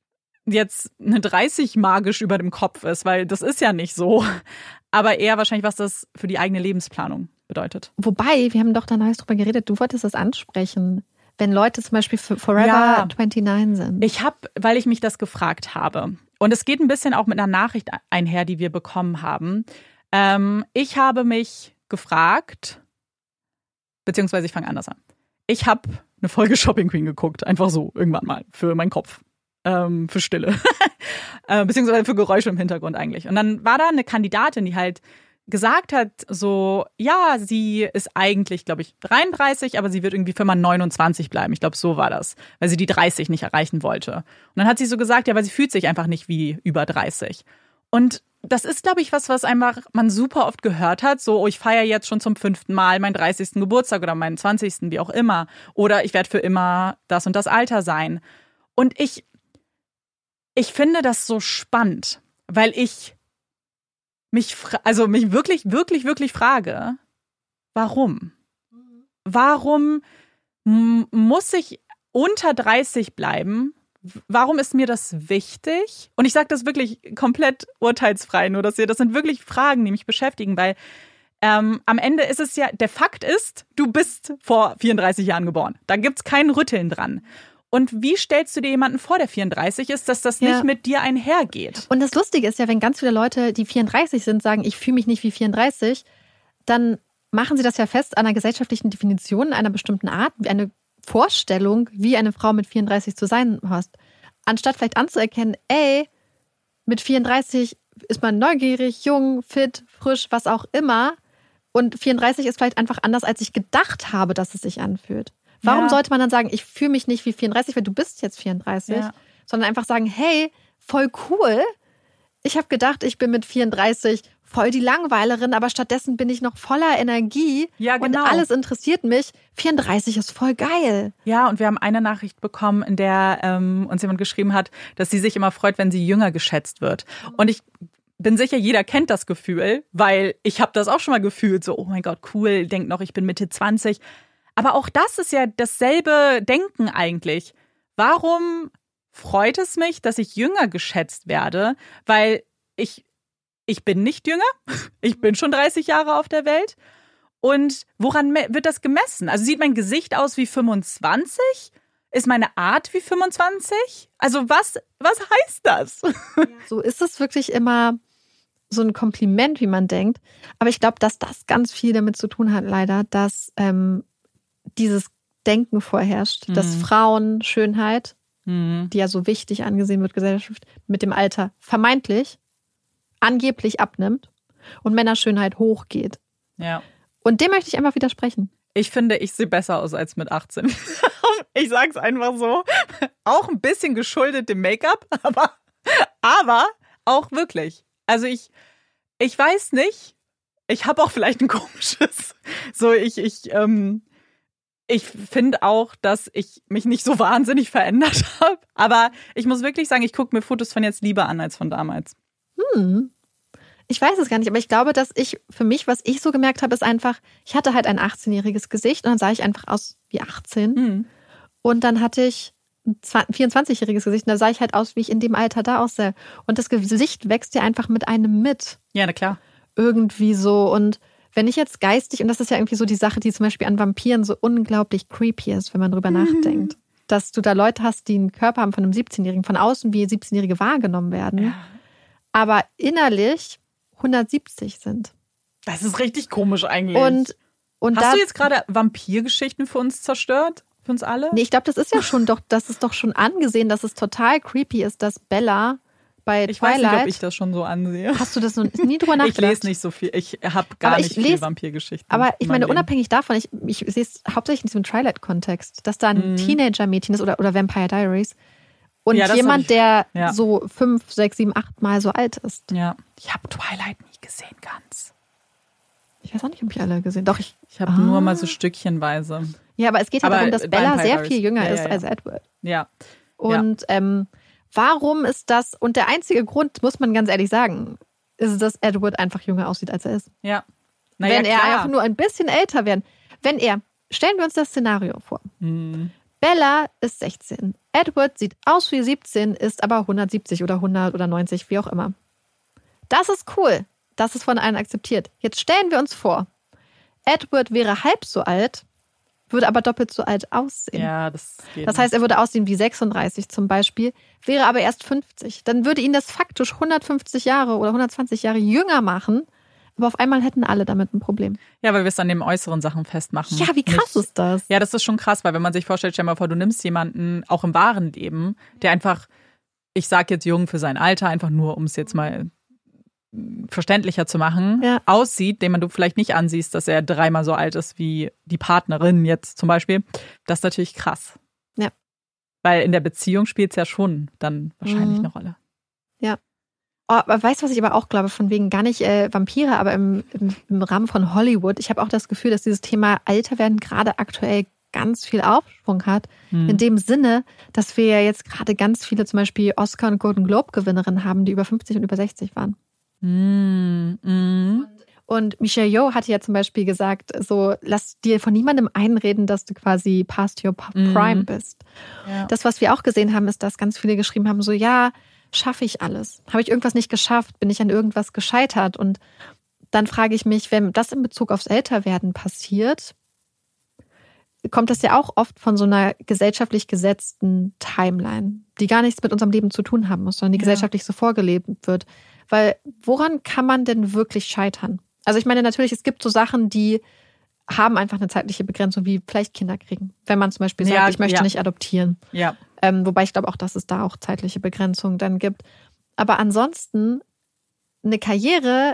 jetzt eine dreißig magisch über dem Kopf ist, weil das ist ja nicht so. Aber eher wahrscheinlich, was das für die eigene Lebensplanung bedeutet. Wobei, wir haben doch da neues drüber geredet, du wolltest das ansprechen. wenn Leute zum Beispiel für Forever ja, neunundzwanzig sind. Ich habe, weil ich mich das gefragt habe, und es geht ein bisschen auch mit einer Nachricht einher, die wir bekommen haben. Ähm, ich habe mich gefragt, beziehungsweise ich fange anders an. Ich habe eine Folge Shopping Queen geguckt, einfach so, irgendwann mal, für meinen Kopf, ähm, für Stille, äh, beziehungsweise für Geräusche im Hintergrund eigentlich. Und dann war da eine Kandidatin, die halt gesagt hat, so, ja, sie ist eigentlich, glaube ich, dreiunddreißig, aber sie wird irgendwie für mal neunundzwanzig bleiben. Ich glaube, so war das, weil sie die dreißig nicht erreichen wollte. Und dann hat sie so gesagt, ja, weil sie fühlt sich einfach nicht wie über dreißig. Und das ist, glaube ich, was, was einfach man super oft gehört hat. So, oh, ich feiere jetzt schon zum fünften Mal meinen dreißigsten Geburtstag oder meinen zwanzigsten, wie auch immer. Oder ich werde für immer das und das Alter sein. Und ich, ich finde das so spannend, weil ich mich, also mich wirklich, wirklich, wirklich frage, warum? Warum m- muss ich unter dreißig bleiben? Warum ist mir das wichtig? Und ich sage das wirklich komplett urteilsfrei, nur dass ihr, das sind wirklich Fragen, die mich beschäftigen, weil ähm, am Ende ist es ja, der Fakt ist, du bist vor vierunddreißig Jahren geboren. Da gibt's kein Rütteln dran. Und wie stellst du dir jemanden vor, der vierunddreißig ist, dass das ja. nicht mit dir einhergeht? Und das Lustige ist ja, wenn ganz viele Leute, die vierunddreißig sind, sagen, ich fühle mich nicht wie vierunddreißig, dann machen sie das ja fest an einer gesellschaftlichen Definition, einer bestimmten Art, wie eine Vorstellung, wie eine Frau mit vierunddreißig zu sein hast. Anstatt vielleicht anzuerkennen, ey, mit vierunddreißig ist man neugierig, jung, fit, frisch, was auch immer. Und vierunddreißig ist vielleicht einfach anders, als ich gedacht habe, dass es sich anfühlt. Warum ja. sollte man dann sagen, ich fühle mich nicht wie vierunddreißig, weil du bist jetzt vierunddreißig, ja. sondern einfach sagen, hey, voll cool. Ich habe gedacht, ich bin mit vierunddreißig voll die Langweilerin, aber stattdessen bin ich noch voller Energie ja, genau. und alles interessiert mich. vierunddreißig ist voll geil. Ja, und wir haben eine Nachricht bekommen, in der ähm, uns jemand geschrieben hat, dass sie sich immer freut, wenn sie jünger geschätzt wird. Und ich bin sicher, jeder kennt das Gefühl, weil ich habe das auch schon mal gefühlt, so, oh mein Gott, cool, denk noch, ich bin Mitte zwanzig. Aber auch das ist ja dasselbe Denken eigentlich. Warum freut es mich, dass ich jünger geschätzt werde? Weil ich, ich bin nicht jünger. Ich bin schon dreißig Jahre auf der Welt. Und woran wird das gemessen? Also sieht mein Gesicht aus wie fünfundzwanzig? Ist meine Art wie fünfundzwanzig? Also was, was heißt das? So ist es wirklich immer so ein Kompliment, wie man denkt. Aber ich glaube, dass das ganz viel damit zu tun hat, leider, dass ähm, dieses Denken vorherrscht, mhm. dass Frauen Schönheit, mhm. die ja so wichtig angesehen wird, Gesellschaft, mit dem Alter vermeintlich, angeblich abnimmt und Männerschönheit hochgeht. Ja. Und dem möchte ich einfach widersprechen. Ich finde, ich sehe besser aus als mit achtzehn. Ich sag's einfach so. Auch ein bisschen geschuldet dem Make-up, aber, aber auch wirklich. Also ich, ich weiß nicht, ich habe auch vielleicht ein komisches, so ich, ich, ähm, Ich finde auch, dass ich mich nicht so wahnsinnig verändert habe. Aber ich muss wirklich sagen, ich gucke mir Fotos von jetzt lieber an als von damals. Hm. Ich weiß es gar nicht, aber ich glaube, dass ich, für mich, was ich so gemerkt habe, ist einfach, ich hatte halt ein achtzehnjähriges Gesicht und dann sah ich einfach aus wie achtzehn. Hm. Und dann hatte ich ein vierundzwanzigjähriges Gesicht und da sah ich halt aus, wie ich in dem Alter da aussehe. Und das Gesicht wächst ja einfach mit einem mit. Ja, na klar. Irgendwie so. Und wenn ich jetzt geistig, und das ist ja irgendwie so die Sache, die zum Beispiel an Vampiren so unglaublich creepy ist, wenn man drüber mhm. nachdenkt, dass du da Leute hast, die einen Körper haben von einem siebzehnjährigen, von außen wie siebzehnjährige wahrgenommen werden, ja. aber innerlich hundertsiebzig sind. Das ist richtig komisch eigentlich. Und, und Hast da, du jetzt gerade Vampirgeschichten für uns zerstört? Für uns alle? Nee, ich glaube, das ist ja schon doch, das ist doch schon angesehen, dass es total creepy ist, dass Bella bei ich Twilight. Ich weiß nicht, ob ich das schon so ansehe. Hast du das noch nie drüber nachgedacht? Ich lese nicht so viel. Ich habe gar aber nicht lese, viel Vampirgeschichten. Aber ich meine, unabhängig davon, ich, ich sehe es hauptsächlich in diesem Twilight-Kontext, dass da ein mhm. Teenager-Mädchen ist oder, oder Vampire Diaries und ja, jemand, ich, der ja. so fünf, sechs, sieben, acht Mal so alt ist. Ja. Ich habe Twilight nie gesehen, ganz. Ich weiß auch nicht, ob ich alle gesehen habe. Doch, ich, ich habe ah. nur mal so stückchenweise. Ja, aber es geht ja darum, dass Bella Vampire sehr viel jünger ja, ist ja, ja. als Edward. Ja. Und ja. ähm, warum ist das, und der einzige Grund, muss man ganz ehrlich sagen, ist, dass Edward einfach jünger aussieht, als er ist. Ja. Na wenn ja, er einfach nur ein bisschen älter wäre. Wenn er, stellen wir uns das Szenario vor. Hm. Bella ist sechzehn. Edward sieht aus wie siebzehn, ist aber hundertsiebzig oder hundert oder neunzig, wie auch immer. Das ist cool. Das ist von allen akzeptiert. Jetzt stellen wir uns vor, Edward wäre halb so alt würde aber doppelt so alt aussehen. Ja, das geht Das heißt, er würde aussehen wie sechsunddreißig zum Beispiel, wäre aber erst fünfzig. Dann würde ihn das faktisch hundertfünfzig Jahre oder hundertzwanzig Jahre jünger machen. Aber auf einmal hätten alle damit ein Problem. Ja, weil wir es an den äußeren Sachen festmachen. Ja, wie krass Nicht, ist das? Ja, das ist schon krass, weil wenn man sich vorstellt, stell dir mal vor, du nimmst jemanden, auch im wahren Leben, der einfach, ich sag jetzt jung für sein Alter, einfach nur, um es jetzt mal verständlicher zu machen, ja. aussieht, den man du vielleicht nicht ansiehst, dass er dreimal so alt ist wie die Partnerin jetzt zum Beispiel. Das ist natürlich krass. Ja. Weil in der Beziehung spielt es ja schon dann wahrscheinlich mhm. eine Rolle. Ja. Oh, aber weißt du, was ich aber auch glaube, von wegen gar nicht äh, Vampire, aber im, im, im Rahmen von Hollywood. Ich habe auch das Gefühl, dass dieses Thema Alterwerden gerade aktuell ganz viel Aufschwung hat. Hm. In dem Sinne, dass wir ja jetzt gerade ganz viele zum Beispiel Oscar- und Golden Globe-Gewinnerinnen haben, die über fünfzig und über sechzig waren. Hm. Hm. Und Michelle Yeoh hatte ja zum Beispiel gesagt, so, lass dir von niemandem einreden, dass du quasi past your prime hm. bist. Ja. Das, was wir auch gesehen haben, ist, dass ganz viele geschrieben haben, so, ja, schaffe ich alles? Habe ich irgendwas nicht geschafft? Bin ich an irgendwas gescheitert? Und dann frage ich mich, wenn das in Bezug aufs Älterwerden passiert, kommt das ja auch oft von so einer gesellschaftlich gesetzten Timeline, die gar nichts mit unserem Leben zu tun haben muss, sondern die ja. gesellschaftlich so vorgelebt wird. Weil woran kann man denn wirklich scheitern? Also ich meine natürlich, es gibt so Sachen, die haben einfach eine zeitliche Begrenzung, wie vielleicht Kinder kriegen. Wenn man zum Beispiel sagt, ja, ich möchte ja. nicht adoptieren. Ja. Ähm, wobei ich glaube auch, dass es da auch zeitliche Begrenzungen dann gibt. Aber ansonsten eine Karriere,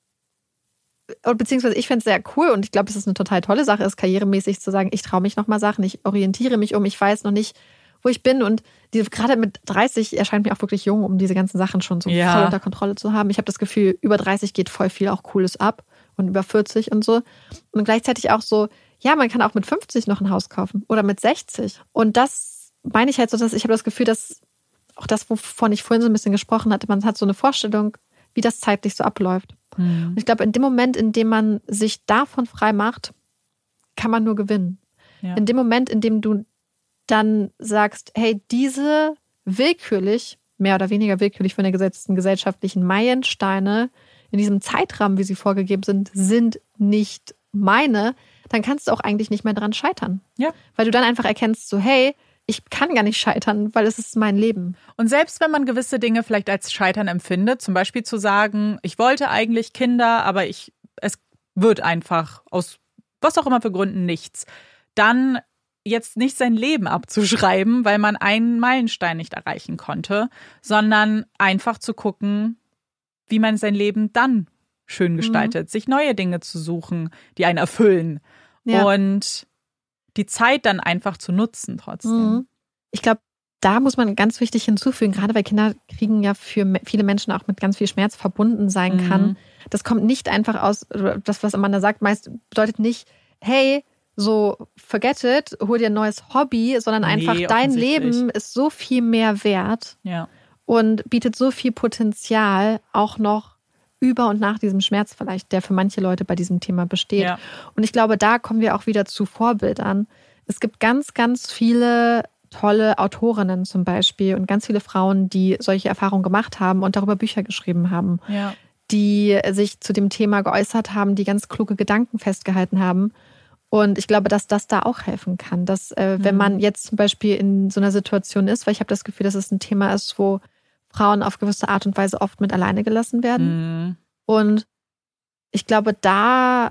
beziehungsweise ich fände es sehr cool und ich glaube, es ist eine total tolle Sache, ist karrieremäßig zu sagen, ich traue mich nochmal Sachen, ich orientiere mich um, ich weiß noch nicht, wo ich bin. Und die, gerade mit dreißig erscheint mir auch wirklich jung, um diese ganzen Sachen schon so ja. voll unter Kontrolle zu haben. Ich habe das Gefühl, über dreißig geht voll viel auch Cooles ab und über vierzig und so. Und gleichzeitig auch so, ja, man kann auch mit fünfzig noch ein Haus kaufen oder mit sechzig. Und das meine ich halt so, dass ich habe das Gefühl, dass auch das, wovon ich vorhin so ein bisschen gesprochen hatte, man hat so eine Vorstellung, wie das zeitlich so abläuft. Mhm. Und ich glaube, in dem Moment, in dem man sich davon frei macht, kann man nur gewinnen. Ja. In dem Moment, in dem du dann sagst, hey, diese willkürlich, mehr oder weniger willkürlich von der gesetzten gesellschaftlichen Meilensteine in diesem Zeitrahmen, wie sie vorgegeben sind, sind nicht meine, dann kannst du auch eigentlich nicht mehr dran scheitern. Ja. Weil du dann einfach erkennst, so hey, ich kann gar nicht scheitern, weil es ist mein Leben. Und selbst wenn man gewisse Dinge vielleicht als Scheitern empfindet, zum Beispiel zu sagen, ich wollte eigentlich Kinder, aber ich, es wird einfach aus was auch immer für Gründen nichts, dann jetzt nicht sein Leben abzuschreiben, weil man einen Meilenstein nicht erreichen konnte, sondern einfach zu gucken, wie man sein Leben dann schön gestaltet, mhm. sich neue Dinge zu suchen, die einen erfüllen ja. und die Zeit dann einfach zu nutzen trotzdem. Ich glaube, da muss man ganz wichtig hinzufügen, gerade weil Kinder kriegen ja für viele Menschen auch mit ganz viel Schmerz verbunden sein kann. Mhm. Das kommt nicht einfach aus, das, was Amanda sagt, meist bedeutet nicht, hey, so forget it, hol dir ein neues Hobby, sondern einfach nee, dein Leben ist so viel mehr wert ja. und bietet so viel Potenzial auch noch über und nach diesem Schmerz vielleicht, der für manche Leute bei diesem Thema besteht. Ja. Und ich glaube, da kommen wir auch wieder zu Vorbildern. Es gibt ganz, ganz viele tolle Autorinnen zum Beispiel und ganz viele Frauen, die solche Erfahrungen gemacht haben und darüber Bücher geschrieben haben, ja. die sich zu dem Thema geäußert haben, die ganz kluge Gedanken festgehalten haben. Und ich glaube, dass das da auch helfen kann, dass äh, wenn man jetzt zum Beispiel in so einer Situation ist, weil ich habe das Gefühl, dass es ein Thema ist, wo Frauen auf gewisse Art und Weise oft mit alleine gelassen werden. Mhm. Und ich glaube, da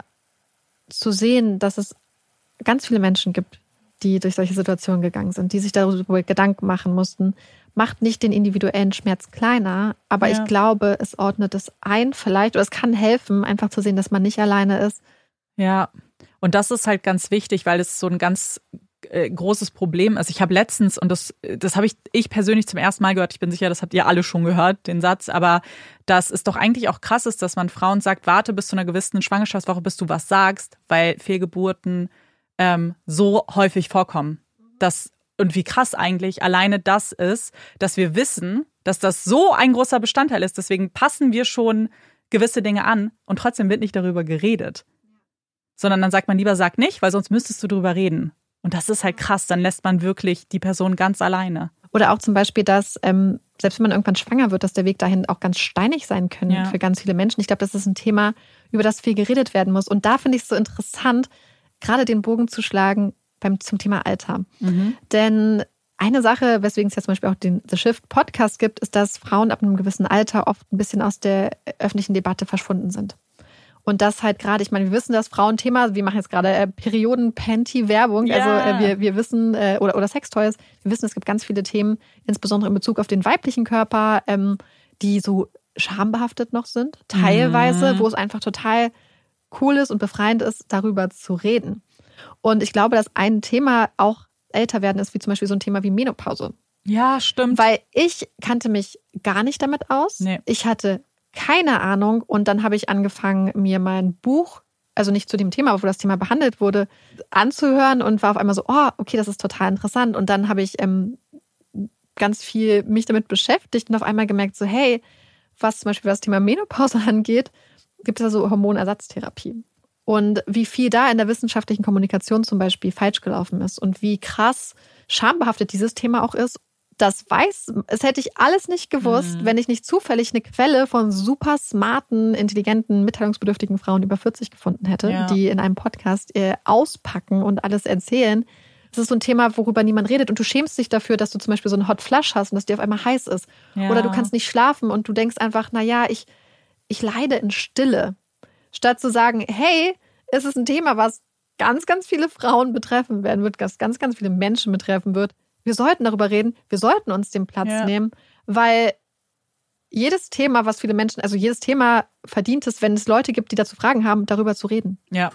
zu sehen, dass es ganz viele Menschen gibt, die durch solche Situationen gegangen sind, die sich darüber Gedanken machen mussten, macht nicht den individuellen Schmerz kleiner, aber ja. ich glaube, es ordnet es ein vielleicht, oder es kann helfen, einfach zu sehen, dass man nicht alleine ist. Ja, und das ist halt ganz wichtig, weil es so ein ganz äh, großes Problem ist. Ich habe letztens, und das, das habe ich, ich persönlich zum ersten Mal gehört, ich bin sicher, das habt ihr alle schon gehört, den Satz, aber dass es doch eigentlich auch krass ist, dass man Frauen sagt, warte bis zu einer gewissen Schwangerschaftswoche, bis du was sagst, weil Fehlgeburten ähm, so häufig vorkommen. Das, und wie krass eigentlich alleine das ist, dass wir wissen, dass das so ein großer Bestandteil ist. Deswegen passen wir schon gewisse Dinge an und trotzdem wird nicht darüber geredet. Sondern dann sagt man lieber, sag nicht, weil sonst müsstest du drüber reden. Und das ist halt krass, dann lässt man wirklich die Person ganz alleine. Oder auch zum Beispiel, dass ähm, selbst wenn man irgendwann schwanger wird, dass der Weg dahin auch ganz steinig sein kann ja. für ganz viele Menschen. Ich glaube, das ist ein Thema, über das viel geredet werden muss. Und da finde ich es so interessant, gerade den Bogen zu schlagen, beim, zum Thema Alter. Mhm. Denn eine Sache, weswegen es ja zum Beispiel auch den The Shift Podcast gibt, ist, dass Frauen ab einem gewissen Alter oft ein bisschen aus der öffentlichen Debatte verschwunden sind. Und das halt gerade, ich meine, wir wissen, das Frauenthema, wir machen jetzt gerade äh, Perioden-Panty-Werbung, ja. also äh, wir, wir wissen, äh, oder, oder Sextoys, wir wissen, es gibt ganz viele Themen, insbesondere in Bezug auf den weiblichen Körper, ähm, die so schambehaftet noch sind, teilweise, mhm. wo es einfach total cool ist und befreiend ist, darüber zu reden. Und ich glaube, dass ein Thema auch älter werden ist, wie zum Beispiel so ein Thema wie Menopause. Ja, stimmt. Weil ich kannte mich gar nicht damit aus. Nee. Ich hatte keine Ahnung. Und dann habe ich angefangen, mir mein Buch, also nicht zu dem Thema, aber wo das Thema behandelt wurde, anzuhören und war auf einmal so, oh, okay, das ist total interessant. Und dann habe ich ähm, ganz viel mich damit beschäftigt und auf einmal gemerkt, so hey, was zum Beispiel das Thema Menopause angeht, gibt es da so Hormonersatztherapie. Und wie viel da in der wissenschaftlichen Kommunikation zum Beispiel falsch gelaufen ist und wie krass schambehaftet dieses Thema auch ist, das weiß, es hätte ich alles nicht gewusst, mhm. wenn ich nicht zufällig eine Quelle von super smarten, intelligenten, mitteilungsbedürftigen Frauen über vierzig gefunden hätte, ja. die in einem Podcast äh, auspacken und alles erzählen. Das ist so ein Thema, worüber niemand redet und du schämst dich dafür, dass du zum Beispiel so einen Hot Flush hast und dass dir auf einmal heiß ist. Ja. Oder du kannst nicht schlafen und du denkst einfach, naja, ich, ich leide in Stille. Statt zu sagen, hey, es ist ein Thema, was ganz, ganz viele Frauen betreffen werden wird, was ganz, ganz viele Menschen betreffen wird. Wir sollten darüber reden, wir sollten uns den Platz ja. nehmen, weil jedes Thema, was viele Menschen, also jedes Thema verdient es, wenn es Leute gibt, die dazu Fragen haben, darüber zu reden. Ja,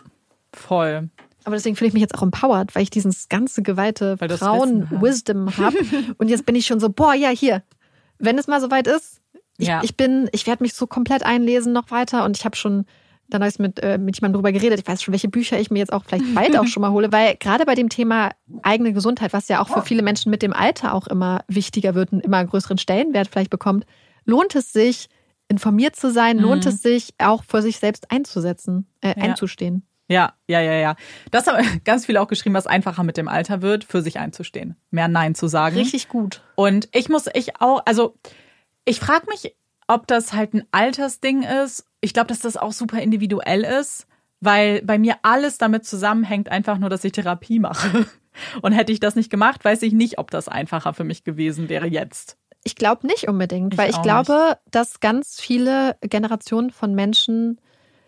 voll. Aber deswegen fühle ich mich jetzt auch empowered, weil ich dieses ganze geweihte Frauen-Wisdom habe. Und jetzt bin ich schon so, boah, ja, hier, wenn es mal soweit ist, ich, ja. ich bin, ich werde mich so komplett einlesen noch weiter und ich habe schon dann habe ich mit, äh, mit jemandem drüber geredet. Ich weiß schon, welche Bücher ich mir jetzt auch vielleicht bald auch schon mal hole, weil gerade bei dem Thema eigene Gesundheit, was ja auch für viele Menschen mit dem Alter auch immer wichtiger wird und immer einen größeren Stellenwert vielleicht bekommt, lohnt es sich, informiert zu sein, mhm. lohnt es sich auch für sich selbst einzusetzen, äh, ja. einzustehen. Ja, ja, ja, ja. Das haben ganz viele auch geschrieben, was einfacher mit dem Alter wird, für sich einzustehen. Mehr Nein zu sagen. Richtig gut. Und ich muss, ich auch, also ich frage mich, ob das halt ein Altersding ist. Ich glaube, dass das auch super individuell ist, weil bei mir alles damit zusammenhängt, einfach nur, dass ich Therapie mache. Und hätte ich das nicht gemacht, weiß ich nicht, ob das einfacher für mich gewesen wäre jetzt. Ich glaube nicht unbedingt, ich weil ich glaube, nicht. dass ganz viele Generationen von Menschen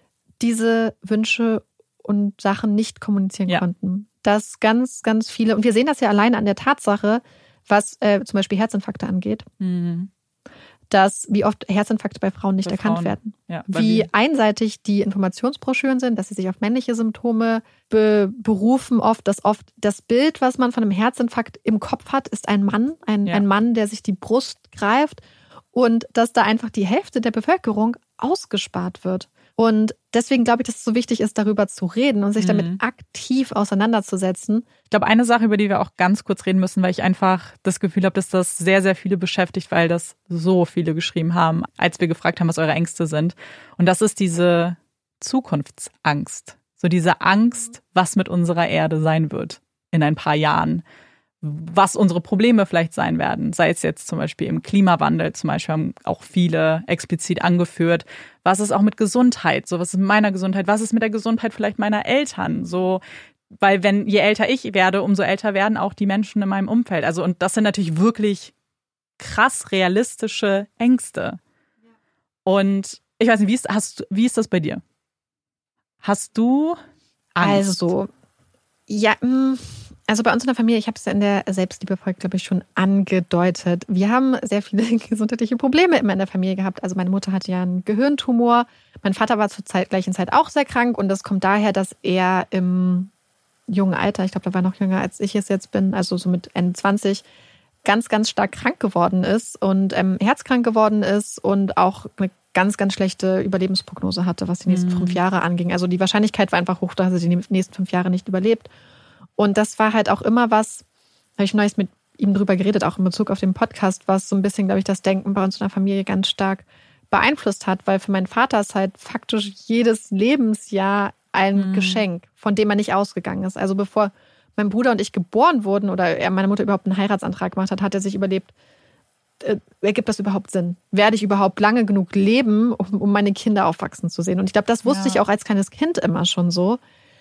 diese Wünsche und Sachen nicht kommunizieren ja. konnten. Dass ganz, ganz viele, und wir sehen das ja allein an der Tatsache, was äh, zum Beispiel Herzinfarkte angeht. Mhm. Dass wie oft Herzinfarkte bei Frauen nicht bei erkannt Frauen. werden. Ja, wie einseitig die Informationsbroschüren sind, dass sie sich auf männliche Symptome be- berufen oft, dass oft das Bild, was man von einem Herzinfarkt im Kopf hat, ist ein Mann, ein, ja. ein Mann, der sich die Brust greift und dass da einfach die Hälfte der Bevölkerung ausgespart wird. Und deswegen glaube ich, dass es so wichtig ist, darüber zu reden und sich mhm. damit aktiv auseinanderzusetzen. Ich glaube, eine Sache, über die wir auch ganz kurz reden müssen, weil ich einfach das Gefühl habe, dass das sehr, sehr viele beschäftigt, weil das so viele geschrieben haben, als wir gefragt haben, was eure Ängste sind. Und das ist diese Zukunftsangst. So diese Angst, was mit unserer Erde sein wird in ein paar Jahren. Was unsere Probleme vielleicht sein werden, sei es jetzt zum Beispiel im Klimawandel, zum Beispiel haben auch viele explizit angeführt, was ist auch mit Gesundheit, so was ist mit meiner Gesundheit, was ist mit der Gesundheit vielleicht meiner Eltern, so, weil wenn, je älter ich werde, umso älter werden auch die Menschen in meinem Umfeld, also und das sind natürlich wirklich krass realistische Ängste. Und ich weiß nicht, wie ist, hast, wie ist das bei dir? Hast du Angst? Also, ja, mh. Also bei uns in der Familie, ich habe es ja in der Selbstliebefolge, glaube ich, schon angedeutet. Wir haben sehr viele gesundheitliche Probleme immer in der Familie gehabt. Also meine Mutter hatte ja einen Gehirntumor. Mein Vater war zur Zeit, gleichen Zeit auch sehr krank. Und das kommt daher, dass er im jungen Alter, ich glaube, er war noch jünger, als ich es jetzt bin, also so mit Ende zwanzig, ganz, ganz stark krank geworden ist und ähm, herzkrank geworden ist und auch eine ganz, ganz schlechte Überlebensprognose hatte, was die nächsten mhm. fünf Jahre anging. Also die Wahrscheinlichkeit war einfach hoch, dass er die nächsten fünf Jahre nicht überlebt. Und das war halt auch immer was, habe ich neulich mit ihm drüber geredet, auch in Bezug auf den Podcast, was so ein bisschen, glaube ich, das Denken bei uns in der Familie ganz stark beeinflusst hat, weil für meinen Vater ist halt faktisch jedes Lebensjahr ein mhm. Geschenk, von dem er nicht ausgegangen ist. Also bevor mein Bruder und ich geboren wurden oder er meine Mutter überhaupt einen Heiratsantrag gemacht hat, hat er sich überlebt, äh, ergibt das überhaupt Sinn? Werde ich überhaupt lange genug leben, um, um meine Kinder aufwachsen zu sehen? Und ich glaube, das wusste ja. ich auch als kleines Kind immer schon so.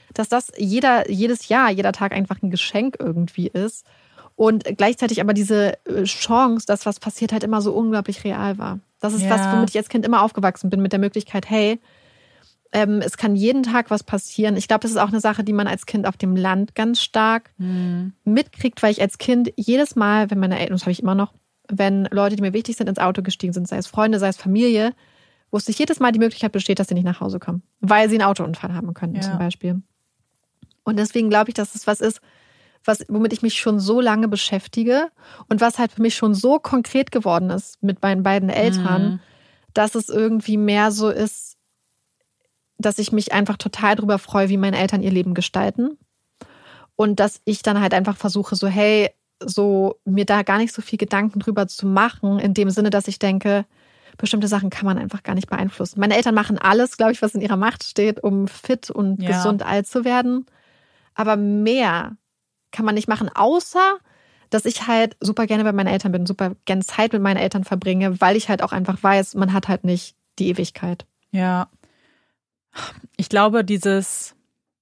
dass das jeder, jedes Jahr, jeder Tag einfach ein Geschenk irgendwie ist. Und gleichzeitig aber diese Chance, dass was passiert, halt immer so unglaublich real war. Das ist ja. was, womit ich als Kind immer aufgewachsen bin, mit der Möglichkeit, hey, ähm, es kann jeden Tag was passieren. Ich glaube, das ist auch eine Sache, die man als Kind auf dem Land ganz stark mhm. mitkriegt, weil ich als Kind jedes Mal, wenn meine Eltern, das habe ich immer noch, wenn Leute, die mir wichtig sind, ins Auto gestiegen sind, sei es Freunde, sei es Familie, wusste ich jedes Mal, die Möglichkeit besteht, dass sie nicht nach Hause kommen, weil sie einen Autounfall haben könnten ja. zum Beispiel. Und deswegen glaube ich, dass es was ist, was, womit ich mich schon so lange beschäftige und was halt für mich schon so konkret geworden ist mit meinen beiden Eltern, mhm. dass es irgendwie mehr so ist, dass ich mich einfach total drüber freue, wie meine Eltern ihr Leben gestalten. Und dass ich dann halt einfach versuche, so hey, so mir da gar nicht so viel Gedanken drüber zu machen, in dem Sinne, dass ich denke, bestimmte Sachen kann man einfach gar nicht beeinflussen. Meine Eltern machen alles, glaube ich, was in ihrer Macht steht, um fit und ja. gesund alt zu werden. Aber mehr kann man nicht machen, außer dass ich halt super gerne bei meinen Eltern bin, super gerne Zeit mit meinen Eltern verbringe, weil ich halt auch einfach weiß, man hat halt nicht die Ewigkeit. Ja. Ich glaube, dieses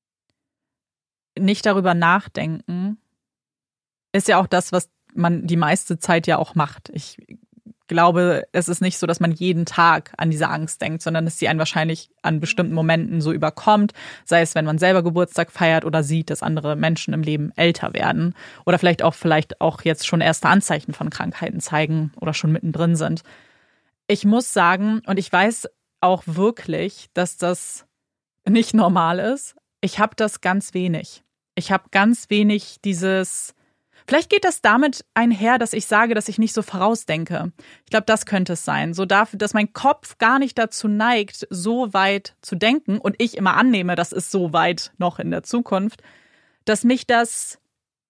nicht darüber nachdenken ist ja auch das, was man die meiste Zeit ja auch macht. Ich glaube, es ist nicht so, dass man jeden Tag an diese Angst denkt, sondern dass sie einen wahrscheinlich an bestimmten Momenten so überkommt, sei es, wenn man selber Geburtstag feiert oder sieht, dass andere Menschen im Leben älter werden oder vielleicht auch vielleicht auch jetzt schon erste Anzeichen von Krankheiten zeigen oder schon mittendrin sind. Ich muss sagen, und ich weiß auch wirklich, dass das nicht normal ist. Ich habe das ganz wenig. Ich habe ganz wenig dieses. Vielleicht geht das damit einher, dass ich sage, dass ich nicht so vorausdenke. Ich glaube, das könnte es sein. So dafür, dass mein Kopf gar nicht dazu neigt, so weit zu denken und ich immer annehme, das ist so weit noch in der Zukunft, dass mich das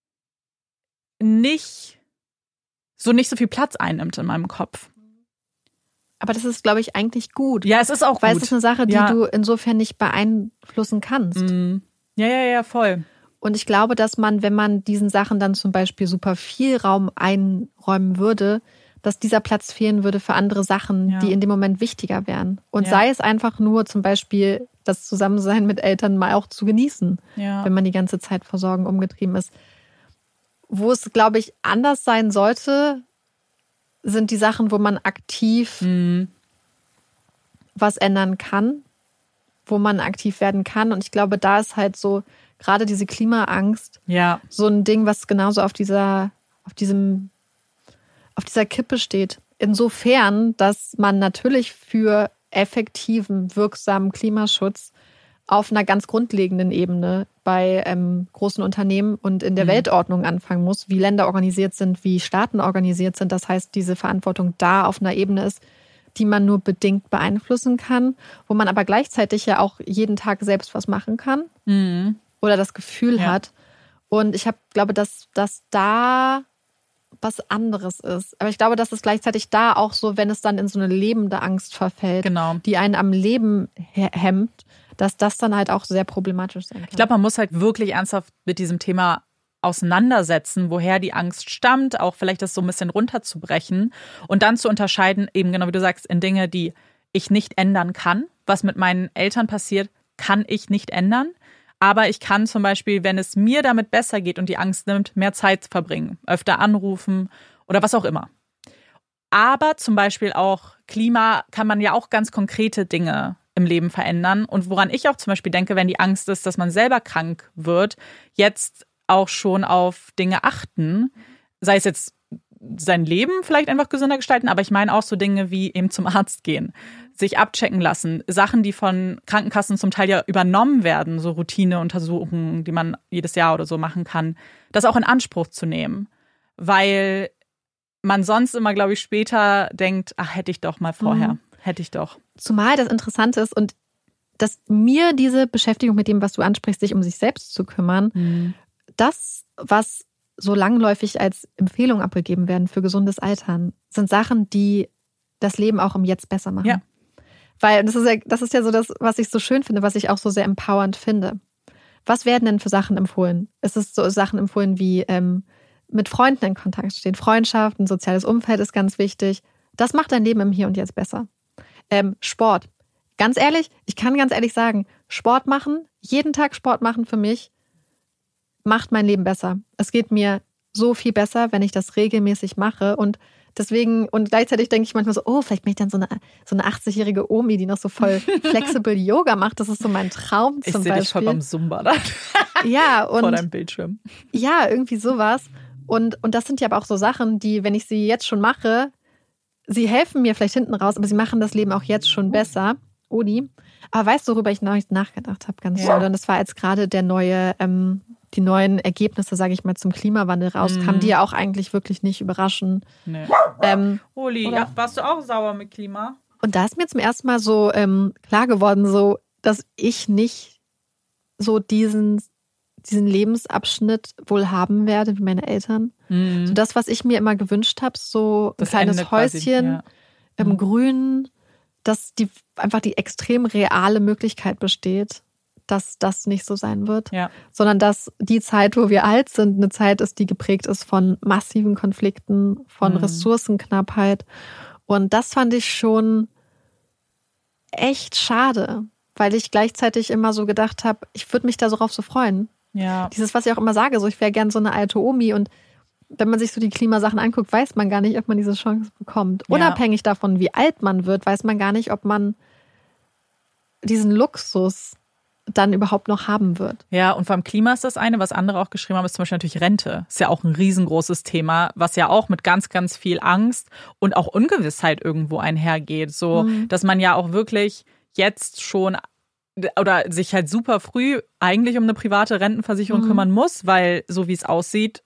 nicht so nicht so viel Platz einnimmt in meinem Kopf. Aber das ist, glaube ich, eigentlich gut. Ja, es ist auch weil gut. Weil es ist eine Sache, die ja. du insofern nicht beeinflussen kannst. Mhm. Ja, ja, ja, voll. Und ich glaube, dass man, wenn man diesen Sachen dann zum Beispiel super viel Raum einräumen würde, dass dieser Platz fehlen würde für andere Sachen, ja. die in dem Moment wichtiger wären. Und ja. sei es einfach nur zum Beispiel das Zusammensein mit Eltern mal auch zu genießen, ja. wenn man die ganze Zeit vor Sorgen umgetrieben ist. Wo es, glaube ich, anders sein sollte, sind die Sachen, wo man aktiv mhm. was ändern kann, wo man aktiv werden kann. Und ich glaube, da ist halt so gerade diese Klimaangst ja. so ein Ding, was genauso auf dieser, auf diesem, auf dieser Kippe steht. Insofern, dass man natürlich für effektiven, wirksamen Klimaschutz auf einer ganz grundlegenden Ebene bei ähm, großen Unternehmen und in der mhm. Weltordnung anfangen muss, wie Länder organisiert sind, wie Staaten organisiert sind. Das heißt, diese Verantwortung da auf einer Ebene ist, die man nur bedingt beeinflussen kann, wo man aber gleichzeitig ja auch jeden Tag selbst was machen kann mhm. oder das Gefühl ja. hat. Und ich hab, glaube, dass, dass da was anderes ist. Aber ich glaube, dass es gleichzeitig da auch so, wenn es dann in so eine lebende Angst verfällt, genau. die einen am Leben hemmt, dass das dann halt auch sehr problematisch sein kann. Ich glaube, man muss halt wirklich ernsthaft mit diesem Thema auseinandersetzen, woher die Angst stammt, auch vielleicht das so ein bisschen runterzubrechen und dann zu unterscheiden, eben genau wie du sagst, in Dinge, die ich nicht ändern kann. Was mit meinen Eltern passiert, kann ich nicht ändern. Aber ich kann zum Beispiel, wenn es mir damit besser geht und die Angst nimmt, mehr Zeit verbringen, öfter anrufen oder was auch immer. Aber zum Beispiel auch Klima kann man ja auch ganz konkrete Dinge im Leben verändern. Und woran ich auch zum Beispiel denke, wenn die Angst ist, dass man selber krank wird, jetzt auch schon auf Dinge achten, sei es jetzt sein Leben vielleicht einfach gesünder gestalten, aber ich meine auch so Dinge wie eben zum Arzt gehen, sich abchecken lassen, Sachen, die von Krankenkassen zum Teil ja übernommen werden, so Routineuntersuchungen, die man jedes Jahr oder so machen kann, das auch in Anspruch zu nehmen, weil man sonst immer, glaube ich, später denkt, ach, hätte ich doch mal vorher, mhm. hätte ich doch. Zumal das Interessante ist und dass mir diese Beschäftigung mit dem, was du ansprichst, sich um sich selbst zu kümmern, mhm. das, was so langläufig als Empfehlung abgegeben werden für gesundes Altern, sind Sachen, die das Leben auch im Jetzt besser machen. Ja. Weil das ist ja, das ist ja so das, was ich so schön finde, was ich auch so sehr empowernd finde. Was werden denn für Sachen empfohlen? Es ist so Sachen empfohlen wie ähm, mit Freunden in Kontakt stehen. Freundschaft, ein soziales Umfeld ist ganz wichtig. Das macht dein Leben im Hier und Jetzt besser. Ähm, Sport. Ganz ehrlich, ich kann ganz ehrlich sagen, Sport machen, jeden Tag Sport machen für mich, macht mein Leben besser. Es geht mir so viel besser, wenn ich das regelmäßig mache und deswegen, und gleichzeitig denke ich manchmal so, oh, vielleicht bin ich dann so eine, so eine achtzig-jährige Omi, die noch so voll flexible Yoga macht. Das ist so mein Traum zum ich seh Beispiel. Ich sehe dich voll beim Zumba da. Ja, und vor deinem Bildschirm. Ja, irgendwie sowas. Und, und das sind ja aber auch so Sachen, die, wenn ich sie jetzt schon mache, sie helfen mir vielleicht hinten raus, aber sie machen das Leben auch jetzt schon besser. Odi. Aber weißt du, worüber ich neulich nachgedacht habe, ganz ja. doll? Und das war jetzt gerade der neue, ähm, die neuen Ergebnisse, sage ich mal, zum Klimawandel rauskamen, mm. die ja auch eigentlich wirklich nicht überraschen. Nee. Ähm, Uli, ja, warst du auch sauer mit Klima? Und da ist mir zum ersten Mal so ähm, klar geworden, so, dass ich nicht so diesen, diesen Lebensabschnitt wohl haben werde wie meine Eltern. Mm. So das, was ich mir immer gewünscht habe, so ein das kleines Ende Häuschen quasi, ja. im mm. Grünen, dass die einfach die extrem reale Möglichkeit besteht, dass das nicht so sein wird, ja. sondern dass die Zeit, wo wir alt sind, eine Zeit ist, die geprägt ist von massiven Konflikten, von mhm. Ressourcenknappheit. Und das fand ich schon echt schade, weil ich gleichzeitig immer so gedacht habe, ich würde mich da so drauf so freuen. Ja. Dieses, was ich auch immer sage, so ich wäre gern so eine alte Omi und wenn man sich so die Klimasachen anguckt, weiß man gar nicht, ob man diese Chance bekommt. Ja. Unabhängig davon, wie alt man wird, weiß man gar nicht, ob man diesen Luxus dann überhaupt noch haben wird. Ja, und beim Klima ist das eine. Was andere auch geschrieben haben, ist zum Beispiel natürlich Rente. Ist ja auch ein riesengroßes Thema, was ja auch mit ganz, ganz viel Angst und auch Ungewissheit irgendwo einhergeht. So, mhm. dass man ja auch wirklich jetzt schon oder sich halt super früh eigentlich um eine private Rentenversicherung mhm. kümmern muss, weil so wie es aussieht,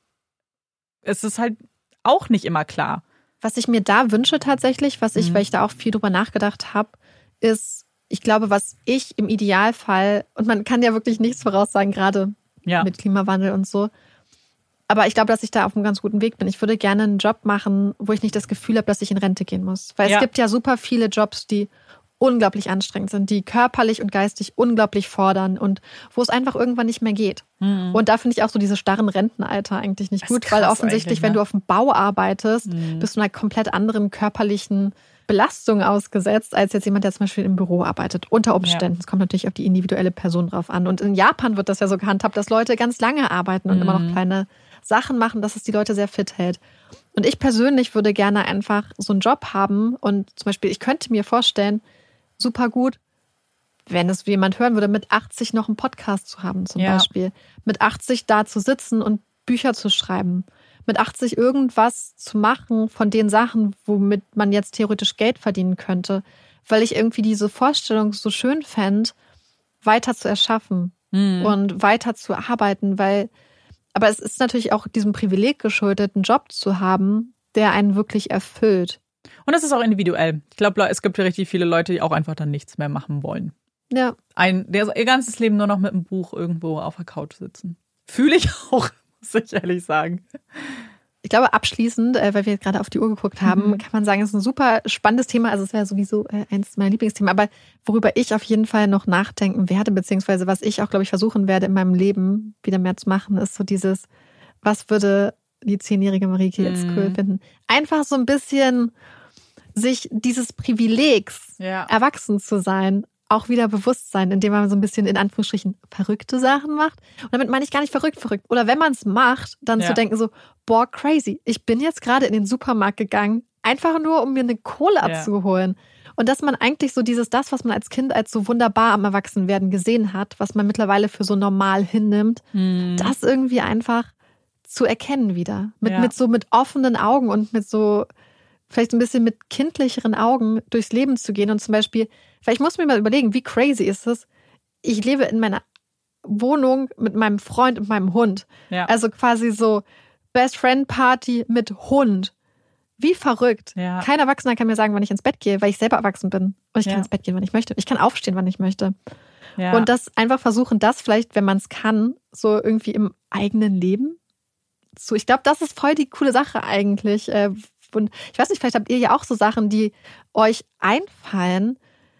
ist es halt auch nicht immer klar. Was ich mir da wünsche tatsächlich, was ich, mhm. weil ich da auch viel drüber nachgedacht habe, ist, ich glaube, was ich im Idealfall, und man kann ja wirklich nichts voraussagen, gerade ja. mit Klimawandel und so, aber ich glaube, dass ich da auf einem ganz guten Weg bin. Ich würde gerne einen Job machen, wo ich nicht das Gefühl habe, dass ich in Rente gehen muss. Weil ja. es gibt ja super viele Jobs, die unglaublich anstrengend sind, die körperlich und geistig unglaublich fordern und wo es einfach irgendwann nicht mehr geht. Mhm. Und da finde ich auch so diese starren Rentenalter eigentlich nicht gut, weil offensichtlich, ne? wenn du auf dem Bau arbeitest, mhm. bist du einer komplett anderen körperlichen Belastung ausgesetzt, als jetzt jemand, der zum Beispiel im Büro arbeitet. Unter Umständen. Es ja. kommt natürlich auf die individuelle Person drauf an. Und in Japan wird das ja so gehandhabt, dass Leute ganz lange arbeiten und mhm. immer noch kleine Sachen machen, dass es die Leute sehr fit hält. Und ich persönlich würde gerne einfach so einen Job haben und zum Beispiel, ich könnte mir vorstellen, super gut, wenn es jemand hören würde, mit achtzig noch einen Podcast zu haben zum ja. Beispiel. Mit achtzig da zu sitzen und Bücher zu schreiben. Mit achtzig irgendwas zu machen von den Sachen, womit man jetzt theoretisch Geld verdienen könnte. Weil ich irgendwie diese Vorstellung so schön fände, weiter zu erschaffen mhm. und weiter zu arbeiten. Weil, aber es ist natürlich auch diesem Privileg geschuldet, einen Job zu haben, der einen wirklich erfüllt. Und das ist auch individuell. Ich glaube, es gibt ja richtig viele Leute, die auch einfach dann nichts mehr machen wollen. Ja. Ein, der ihr ganzes Leben nur noch mit einem Buch irgendwo auf der Couch sitzen. Fühle ich auch, muss ich ehrlich sagen. Ich glaube, abschließend, weil wir gerade auf die Uhr geguckt haben, mhm. kann man sagen, es ist ein super spannendes Thema. Also es wäre sowieso eins meiner Lieblingsthemen. Aber worüber ich auf jeden Fall noch nachdenken werde, beziehungsweise was ich auch, glaube ich, versuchen werde in meinem Leben wieder mehr zu machen, ist so dieses, was würde die zehnjährige Marieke jetzt mhm. cool finden? Einfach so ein bisschen sich dieses Privilegs, ja. erwachsen zu sein, auch wieder bewusst sein, indem man so ein bisschen in Anführungsstrichen verrückte Sachen macht. Und damit meine ich gar nicht verrückt, verrückt. Oder wenn man es macht, dann ja. zu denken so, boah, crazy. Ich bin jetzt gerade in den Supermarkt gegangen, einfach nur, um mir eine Cola ja. zu holen. Und dass man eigentlich so dieses, das, was man als Kind als so wunderbar am Erwachsenwerden gesehen hat, was man mittlerweile für so normal hinnimmt, hm. das irgendwie einfach zu erkennen wieder. Mit, ja. mit so mit offenen Augen und mit so vielleicht ein bisschen mit kindlicheren Augen durchs Leben zu gehen und zum Beispiel, vielleicht muss man mir mal überlegen, wie crazy ist es? Ich lebe in meiner Wohnung mit meinem Freund und meinem Hund. Ja. Also quasi so Best Friend Party mit Hund. Wie verrückt. Ja. Kein Erwachsener kann mir sagen, wann ich ins Bett gehe, weil ich selber erwachsen bin. Und ich kann ja. ins Bett gehen, wann ich möchte. Ich kann aufstehen, wann ich möchte. Ja. Und das einfach versuchen, das vielleicht, wenn man es kann, so irgendwie im eigenen Leben zu. Ich glaube, das ist voll die coole Sache eigentlich. Und ich weiß nicht, vielleicht habt ihr ja auch so Sachen, die euch einfallen,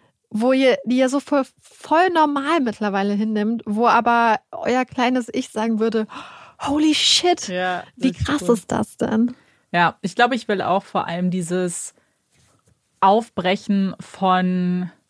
wo ihr, die ihr so voll, voll normal mittlerweile hinnimmt, wo aber euer kleines Ich sagen würde, holy shit, ja, wie krass cool. Ist das denn? Ja, ich glaube, ich will auch vor allem dieses Aufbrechen von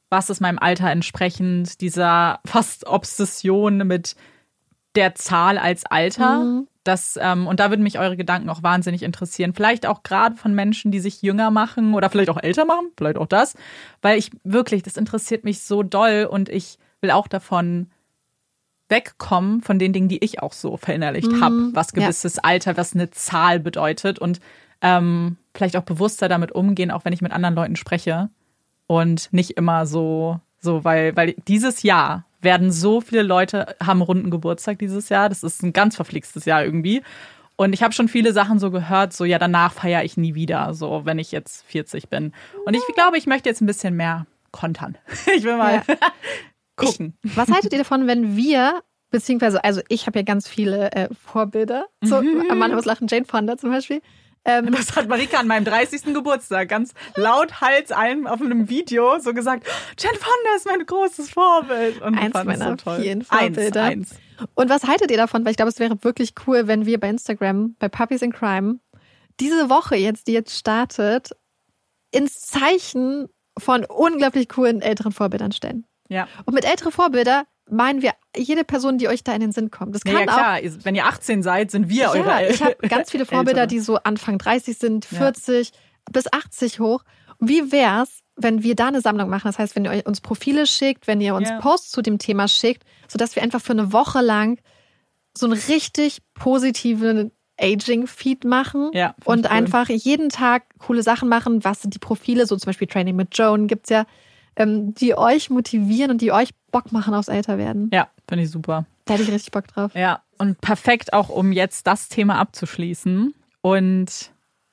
was ist meinem Alter entsprechend, dieser fast Obsession mit der Zahl als Alter. Mhm. Das, ähm, und da würden mich eure Gedanken auch wahnsinnig interessieren. Vielleicht auch gerade von Menschen, die sich jünger machen oder vielleicht auch älter machen, vielleicht auch das. Weil ich wirklich, das interessiert mich so doll und ich will auch davon wegkommen, von den Dingen, die ich auch so verinnerlicht mhm. habe, was gewisses ja. Alter, was eine Zahl bedeutet und ähm, vielleicht auch bewusster damit umgehen, auch wenn ich mit anderen Leuten spreche und nicht immer so, so weil, weil dieses Jahr werden so viele Leute, haben runden Geburtstag dieses Jahr. Das ist ein ganz verflixtes Jahr irgendwie. Und ich habe schon viele Sachen so gehört, so ja, danach feiere ich nie wieder, so wenn ich jetzt vierzig bin. Und ich glaube, ich möchte jetzt ein bisschen mehr kontern. Ich will mal ja. gucken. Ich, was haltet ihr davon, wenn wir, beziehungsweise, also ich habe ja ganz viele äh, Vorbilder, so mhm. Amanda muss lachen, Jane Fonda zum Beispiel. Ähm, das hat Marika an meinem dreißigsten Geburtstag ganz laut Hals allen auf einem Video so gesagt, Jane Fonda ist mein großes Vorbild. Und eins meiner so toll. vielen Vorbilder. Eins, eins. Und was haltet ihr davon? Weil ich glaube, es wäre wirklich cool, wenn wir bei Instagram, bei Puppies in Crime, diese Woche jetzt, die jetzt startet, ins Zeichen von unglaublich coolen älteren Vorbildern stellen. Ja. Und mit ältere Vorbilder meinen wir jede Person, die euch da in den Sinn kommt. Das kann ja, ja klar. Auch, wenn ihr achtzehn seid, sind wir ja, eure Eltern. Ich habe ganz viele Vorbilder, die so Anfang dreißig sind, vierzig ja. bis achtzig hoch. Wie wär's, wenn wir da eine Sammlung machen? Das heißt, wenn ihr uns Profile schickt, wenn ihr uns ja. Posts zu dem Thema schickt, sodass wir einfach für eine Woche lang so einen richtig positiven Aging-Feed machen ja, und cool. einfach jeden Tag coole Sachen machen. Was sind die Profile? So zum Beispiel Training mit Joan gibt's ja, ähm, die euch motivieren und die euch Bock machen aufs Älterwerden. Ja, finde ich super. Da hätte ich richtig Bock drauf. Ja, und perfekt auch, um jetzt das Thema abzuschließen und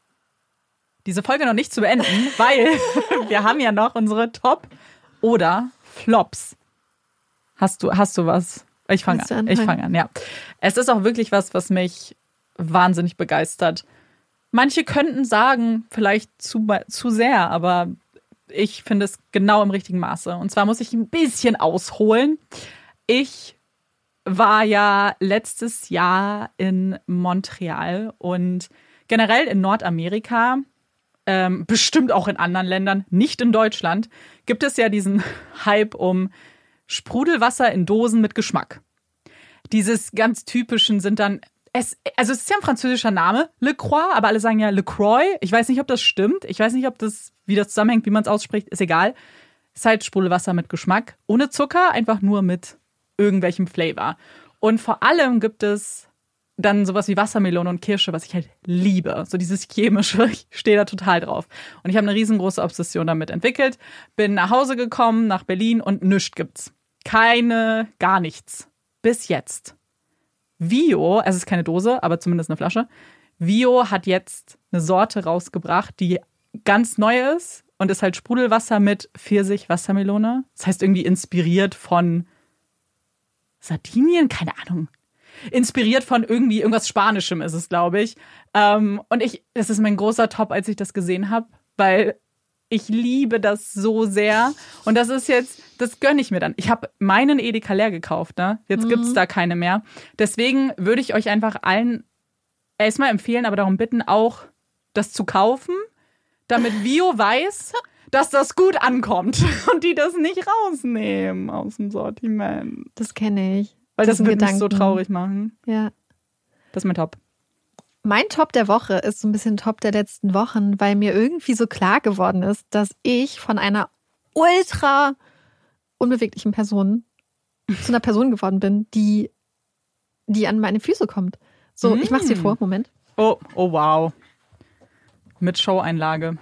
diese Folge noch nicht zu beenden, weil wir haben ja noch unsere Top- oder Flops. Hast du, hast du was? Ich fange an. Ich fange an, ja. Es ist auch wirklich was, was mich wahnsinnig begeistert. Manche könnten sagen, vielleicht zu, zu sehr, aber ich finde es genau im richtigen Maße. Und zwar muss ich ein bisschen ausholen. Ich war ja letztes Jahr in Montreal und generell in Nordamerika, ähm, bestimmt auch in anderen Ländern, nicht in Deutschland, gibt es ja diesen Hype um Sprudelwasser in Dosen mit Geschmack. Dieses ganz typischen sind dann, es, also es ist ja ein französischer Name, Le Croix, aber alle sagen ja Le Croix. Ich weiß nicht, ob das stimmt. Ich weiß nicht, ob das, wie das zusammenhängt, wie man es ausspricht, ist egal. Es ist halt Sprudelwasser mit Geschmack, ohne Zucker, einfach nur mit irgendwelchem Flavor. Und vor allem gibt es dann sowas wie Wassermelone und Kirsche, was ich halt liebe. So dieses Chemische, ich stehe da total drauf. Und ich habe eine riesengroße Obsession damit entwickelt. Bin nach Hause gekommen, nach Berlin und nichts gibt's. Keine, gar nichts. Bis jetzt. Vio, also es ist keine Dose, aber zumindest eine Flasche. Vio hat jetzt eine Sorte rausgebracht, die ganz neu ist und ist halt Sprudelwasser mit Pfirsich-Wassermelone. Das heißt irgendwie inspiriert von Sardinien? Keine Ahnung. Inspiriert von irgendwie irgendwas Spanischem ist es, glaube ich. Ähm, und ich, das ist mein großer Top, als ich das gesehen habe, weil ich liebe das so sehr. Und das ist jetzt, das gönne ich mir dann. Ich habe meinen Edeka leer gekauft, ne? Jetzt mhm. gibt's da keine mehr. Deswegen würde ich euch einfach allen erstmal empfehlen, aber darum bitten, auch das zu kaufen, damit Vio weiß, dass das gut ankommt und die das nicht rausnehmen aus dem Sortiment. Das kenne ich. Weil das, das wird mich so traurig machen. Ja. Das ist mein Top. Mein Top der Woche ist so ein bisschen Top der letzten Wochen, weil mir irgendwie so klar geworden ist, dass ich von einer ultra unbeweglichen Person zu einer Person geworden bin, die, die an meine Füße kommt. So, mm. ich mach's dir vor, Moment. Oh, oh wow. Mit Show-Einlage.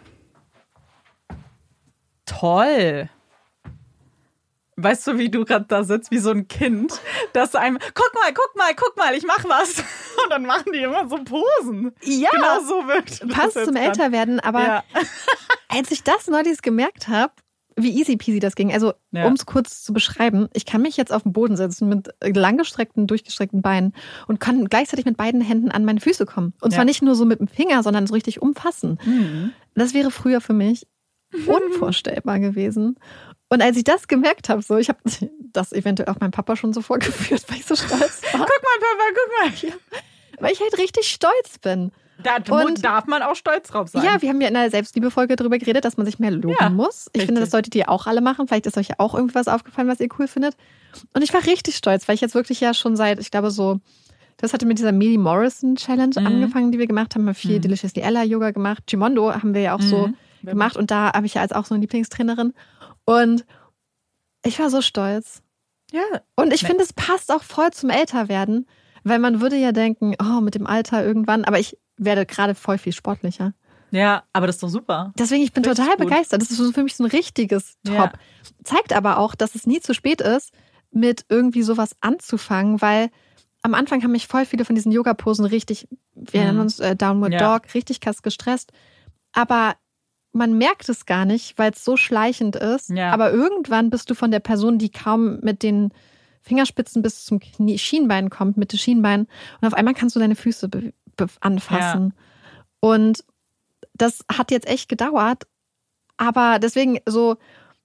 Toll. Weißt du, wie du gerade da sitzt, wie so ein Kind, das einem, guck mal, guck mal, guck mal, ich mach was. Und dann machen die immer so Posen. Ja, genau so wirkt das. Passt zum Älterwerden, aber ja. Als ich das neulich gemerkt habe, wie easy peasy das ging, also ja. um es kurz zu beschreiben, ich kann mich jetzt auf den Boden setzen mit langgestreckten, durchgestreckten Beinen und kann gleichzeitig mit beiden Händen an meine Füße kommen. Und zwar ja. nicht nur so mit dem Finger, sondern so richtig umfassen. Mhm. Das wäre früher für mich unvorstellbar gewesen. Und als ich das gemerkt habe, so, ich habe das eventuell auch meinem Papa schon so vorgeführt, weil ich so stolz war. Guck mal, Papa, guck mal. Ja, weil ich halt richtig stolz bin. Da und, darf man auch stolz drauf sein. Ja, wir haben ja in der Selbstliebefolge darüber geredet, dass man sich mehr loben ja, muss. Ich richtig. finde, das solltet ihr auch alle machen. Vielleicht ist euch ja auch irgendwas aufgefallen, was ihr cool findet. Und ich war richtig stolz, weil ich jetzt wirklich ja schon seit, ich glaube so, das hatte mit dieser Mili Morrison Challenge mhm. angefangen, die wir gemacht haben. Wir haben viel mhm. Deliciously Ella Yoga gemacht. Gimondo haben wir ja auch mhm. so ja. gemacht. Und da habe ich ja als auch so eine Lieblingstrainerin. Und ich war so stolz. Ja. Und ich finde, es passt auch voll zum Älterwerden, weil man würde ja denken, oh, mit dem Alter irgendwann, aber ich werde gerade voll viel sportlicher. Ja, aber das ist doch super. Deswegen, ich bin Richtig total gut. begeistert. Das ist für mich so ein richtiges Top. Ja. Zeigt aber auch, dass es nie zu spät ist, mit irgendwie sowas anzufangen, weil am Anfang haben mich voll viele von diesen Yoga-Posen richtig, wir mhm. nennen uns äh, Downward ja. Dog, richtig krass gestresst. Aber man merkt es gar nicht, weil es so schleichend ist. Ja. Aber irgendwann bist du von der Person, die kaum mit den Fingerspitzen bis zum Knie, Schienbein kommt, mit den Schienbeinen. Und auf einmal kannst du deine Füße be- be- anfassen. Ja. Und das hat jetzt echt gedauert. Aber deswegen so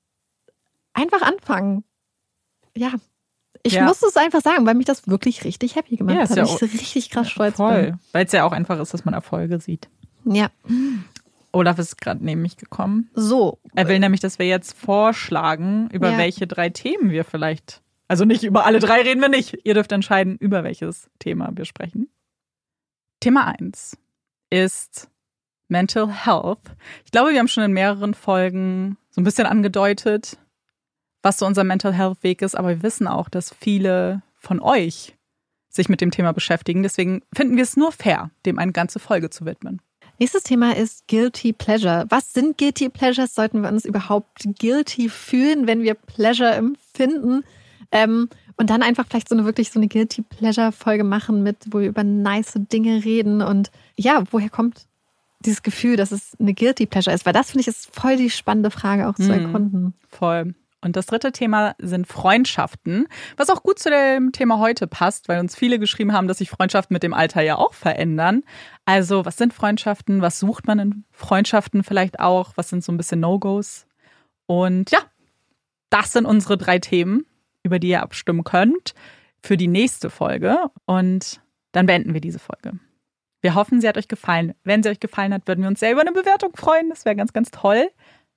einfach anfangen. Ja. Ich ja. muss es einfach sagen, weil mich das wirklich richtig happy gemacht ja, hat. Ja ich richtig krass stolz voll. bin. Weil es ja auch einfach ist, dass man Erfolge sieht. Ja. Olaf ist gerade neben mich gekommen. So. Er will nämlich, dass wir jetzt vorschlagen, über ja. welche drei Themen wir vielleicht, also nicht über alle drei reden wir nicht. Ihr dürft entscheiden, über welches Thema wir sprechen. Thema eins ist Mental Health. Ich glaube, wir haben schon in mehreren Folgen so ein bisschen angedeutet, was so unser Mental Health Weg ist, aber wir wissen auch, dass viele von euch sich mit dem Thema beschäftigen. Deswegen finden wir es nur fair, dem eine ganze Folge zu widmen. Nächstes Thema ist Guilty Pleasure. Was sind Guilty Pleasures? Sollten wir uns überhaupt guilty fühlen, wenn wir Pleasure empfinden? Ähm, und dann einfach vielleicht so eine wirklich so eine Guilty Pleasure Folge machen, mit, wo wir über nice Dinge reden. Und ja, woher kommt dieses Gefühl, dass es eine Guilty Pleasure ist? Weil das, finde ich, ist voll die spannende Frage auch zu erkunden. Mm, voll. Und das dritte Thema sind Freundschaften, was auch gut zu dem Thema heute passt, weil uns viele geschrieben haben, dass sich Freundschaften mit dem Alter ja auch verändern. Also was sind Freundschaften? Was sucht man in Freundschaften vielleicht auch? Was sind so ein bisschen No-Gos? Und ja, das sind unsere drei Themen, über die ihr abstimmen könnt für die nächste Folge. Und dann beenden wir diese Folge. Wir hoffen, sie hat euch gefallen. Wenn sie euch gefallen hat, würden wir uns sehr über eine Bewertung freuen. Das wäre ganz, ganz toll.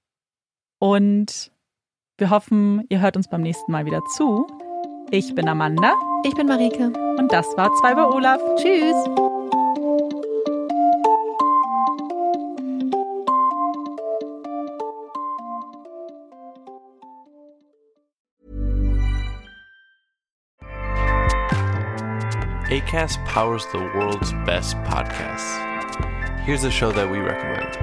Und wir hoffen, ihr hört uns beim nächsten Mal wieder zu. Ich bin Amanda. Ich bin Marike. Und das war zwei bei Olaf. Tschüss. Acast powers the world's best podcasts. Here's a show that we recommend.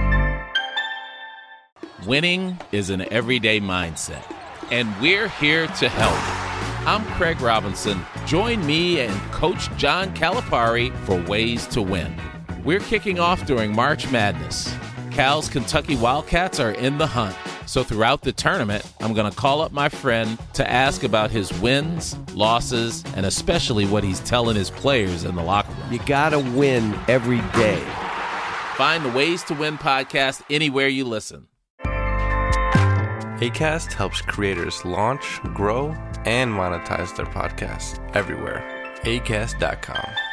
Winning is an everyday mindset, and we're here to help. I'm Craig Robinson. Join me and Coach John Calipari for Ways to Win. We're kicking off during March Madness. Cal's Kentucky Wildcats are in the hunt. So throughout the tournament, I'm going to call up my friend to ask about his wins, losses, and especially what he's telling his players in the locker room. You got to win every day. Find the Ways to Win podcast anywhere you listen. Acast helps creators launch, grow, and monetize their podcasts everywhere. acast dot com.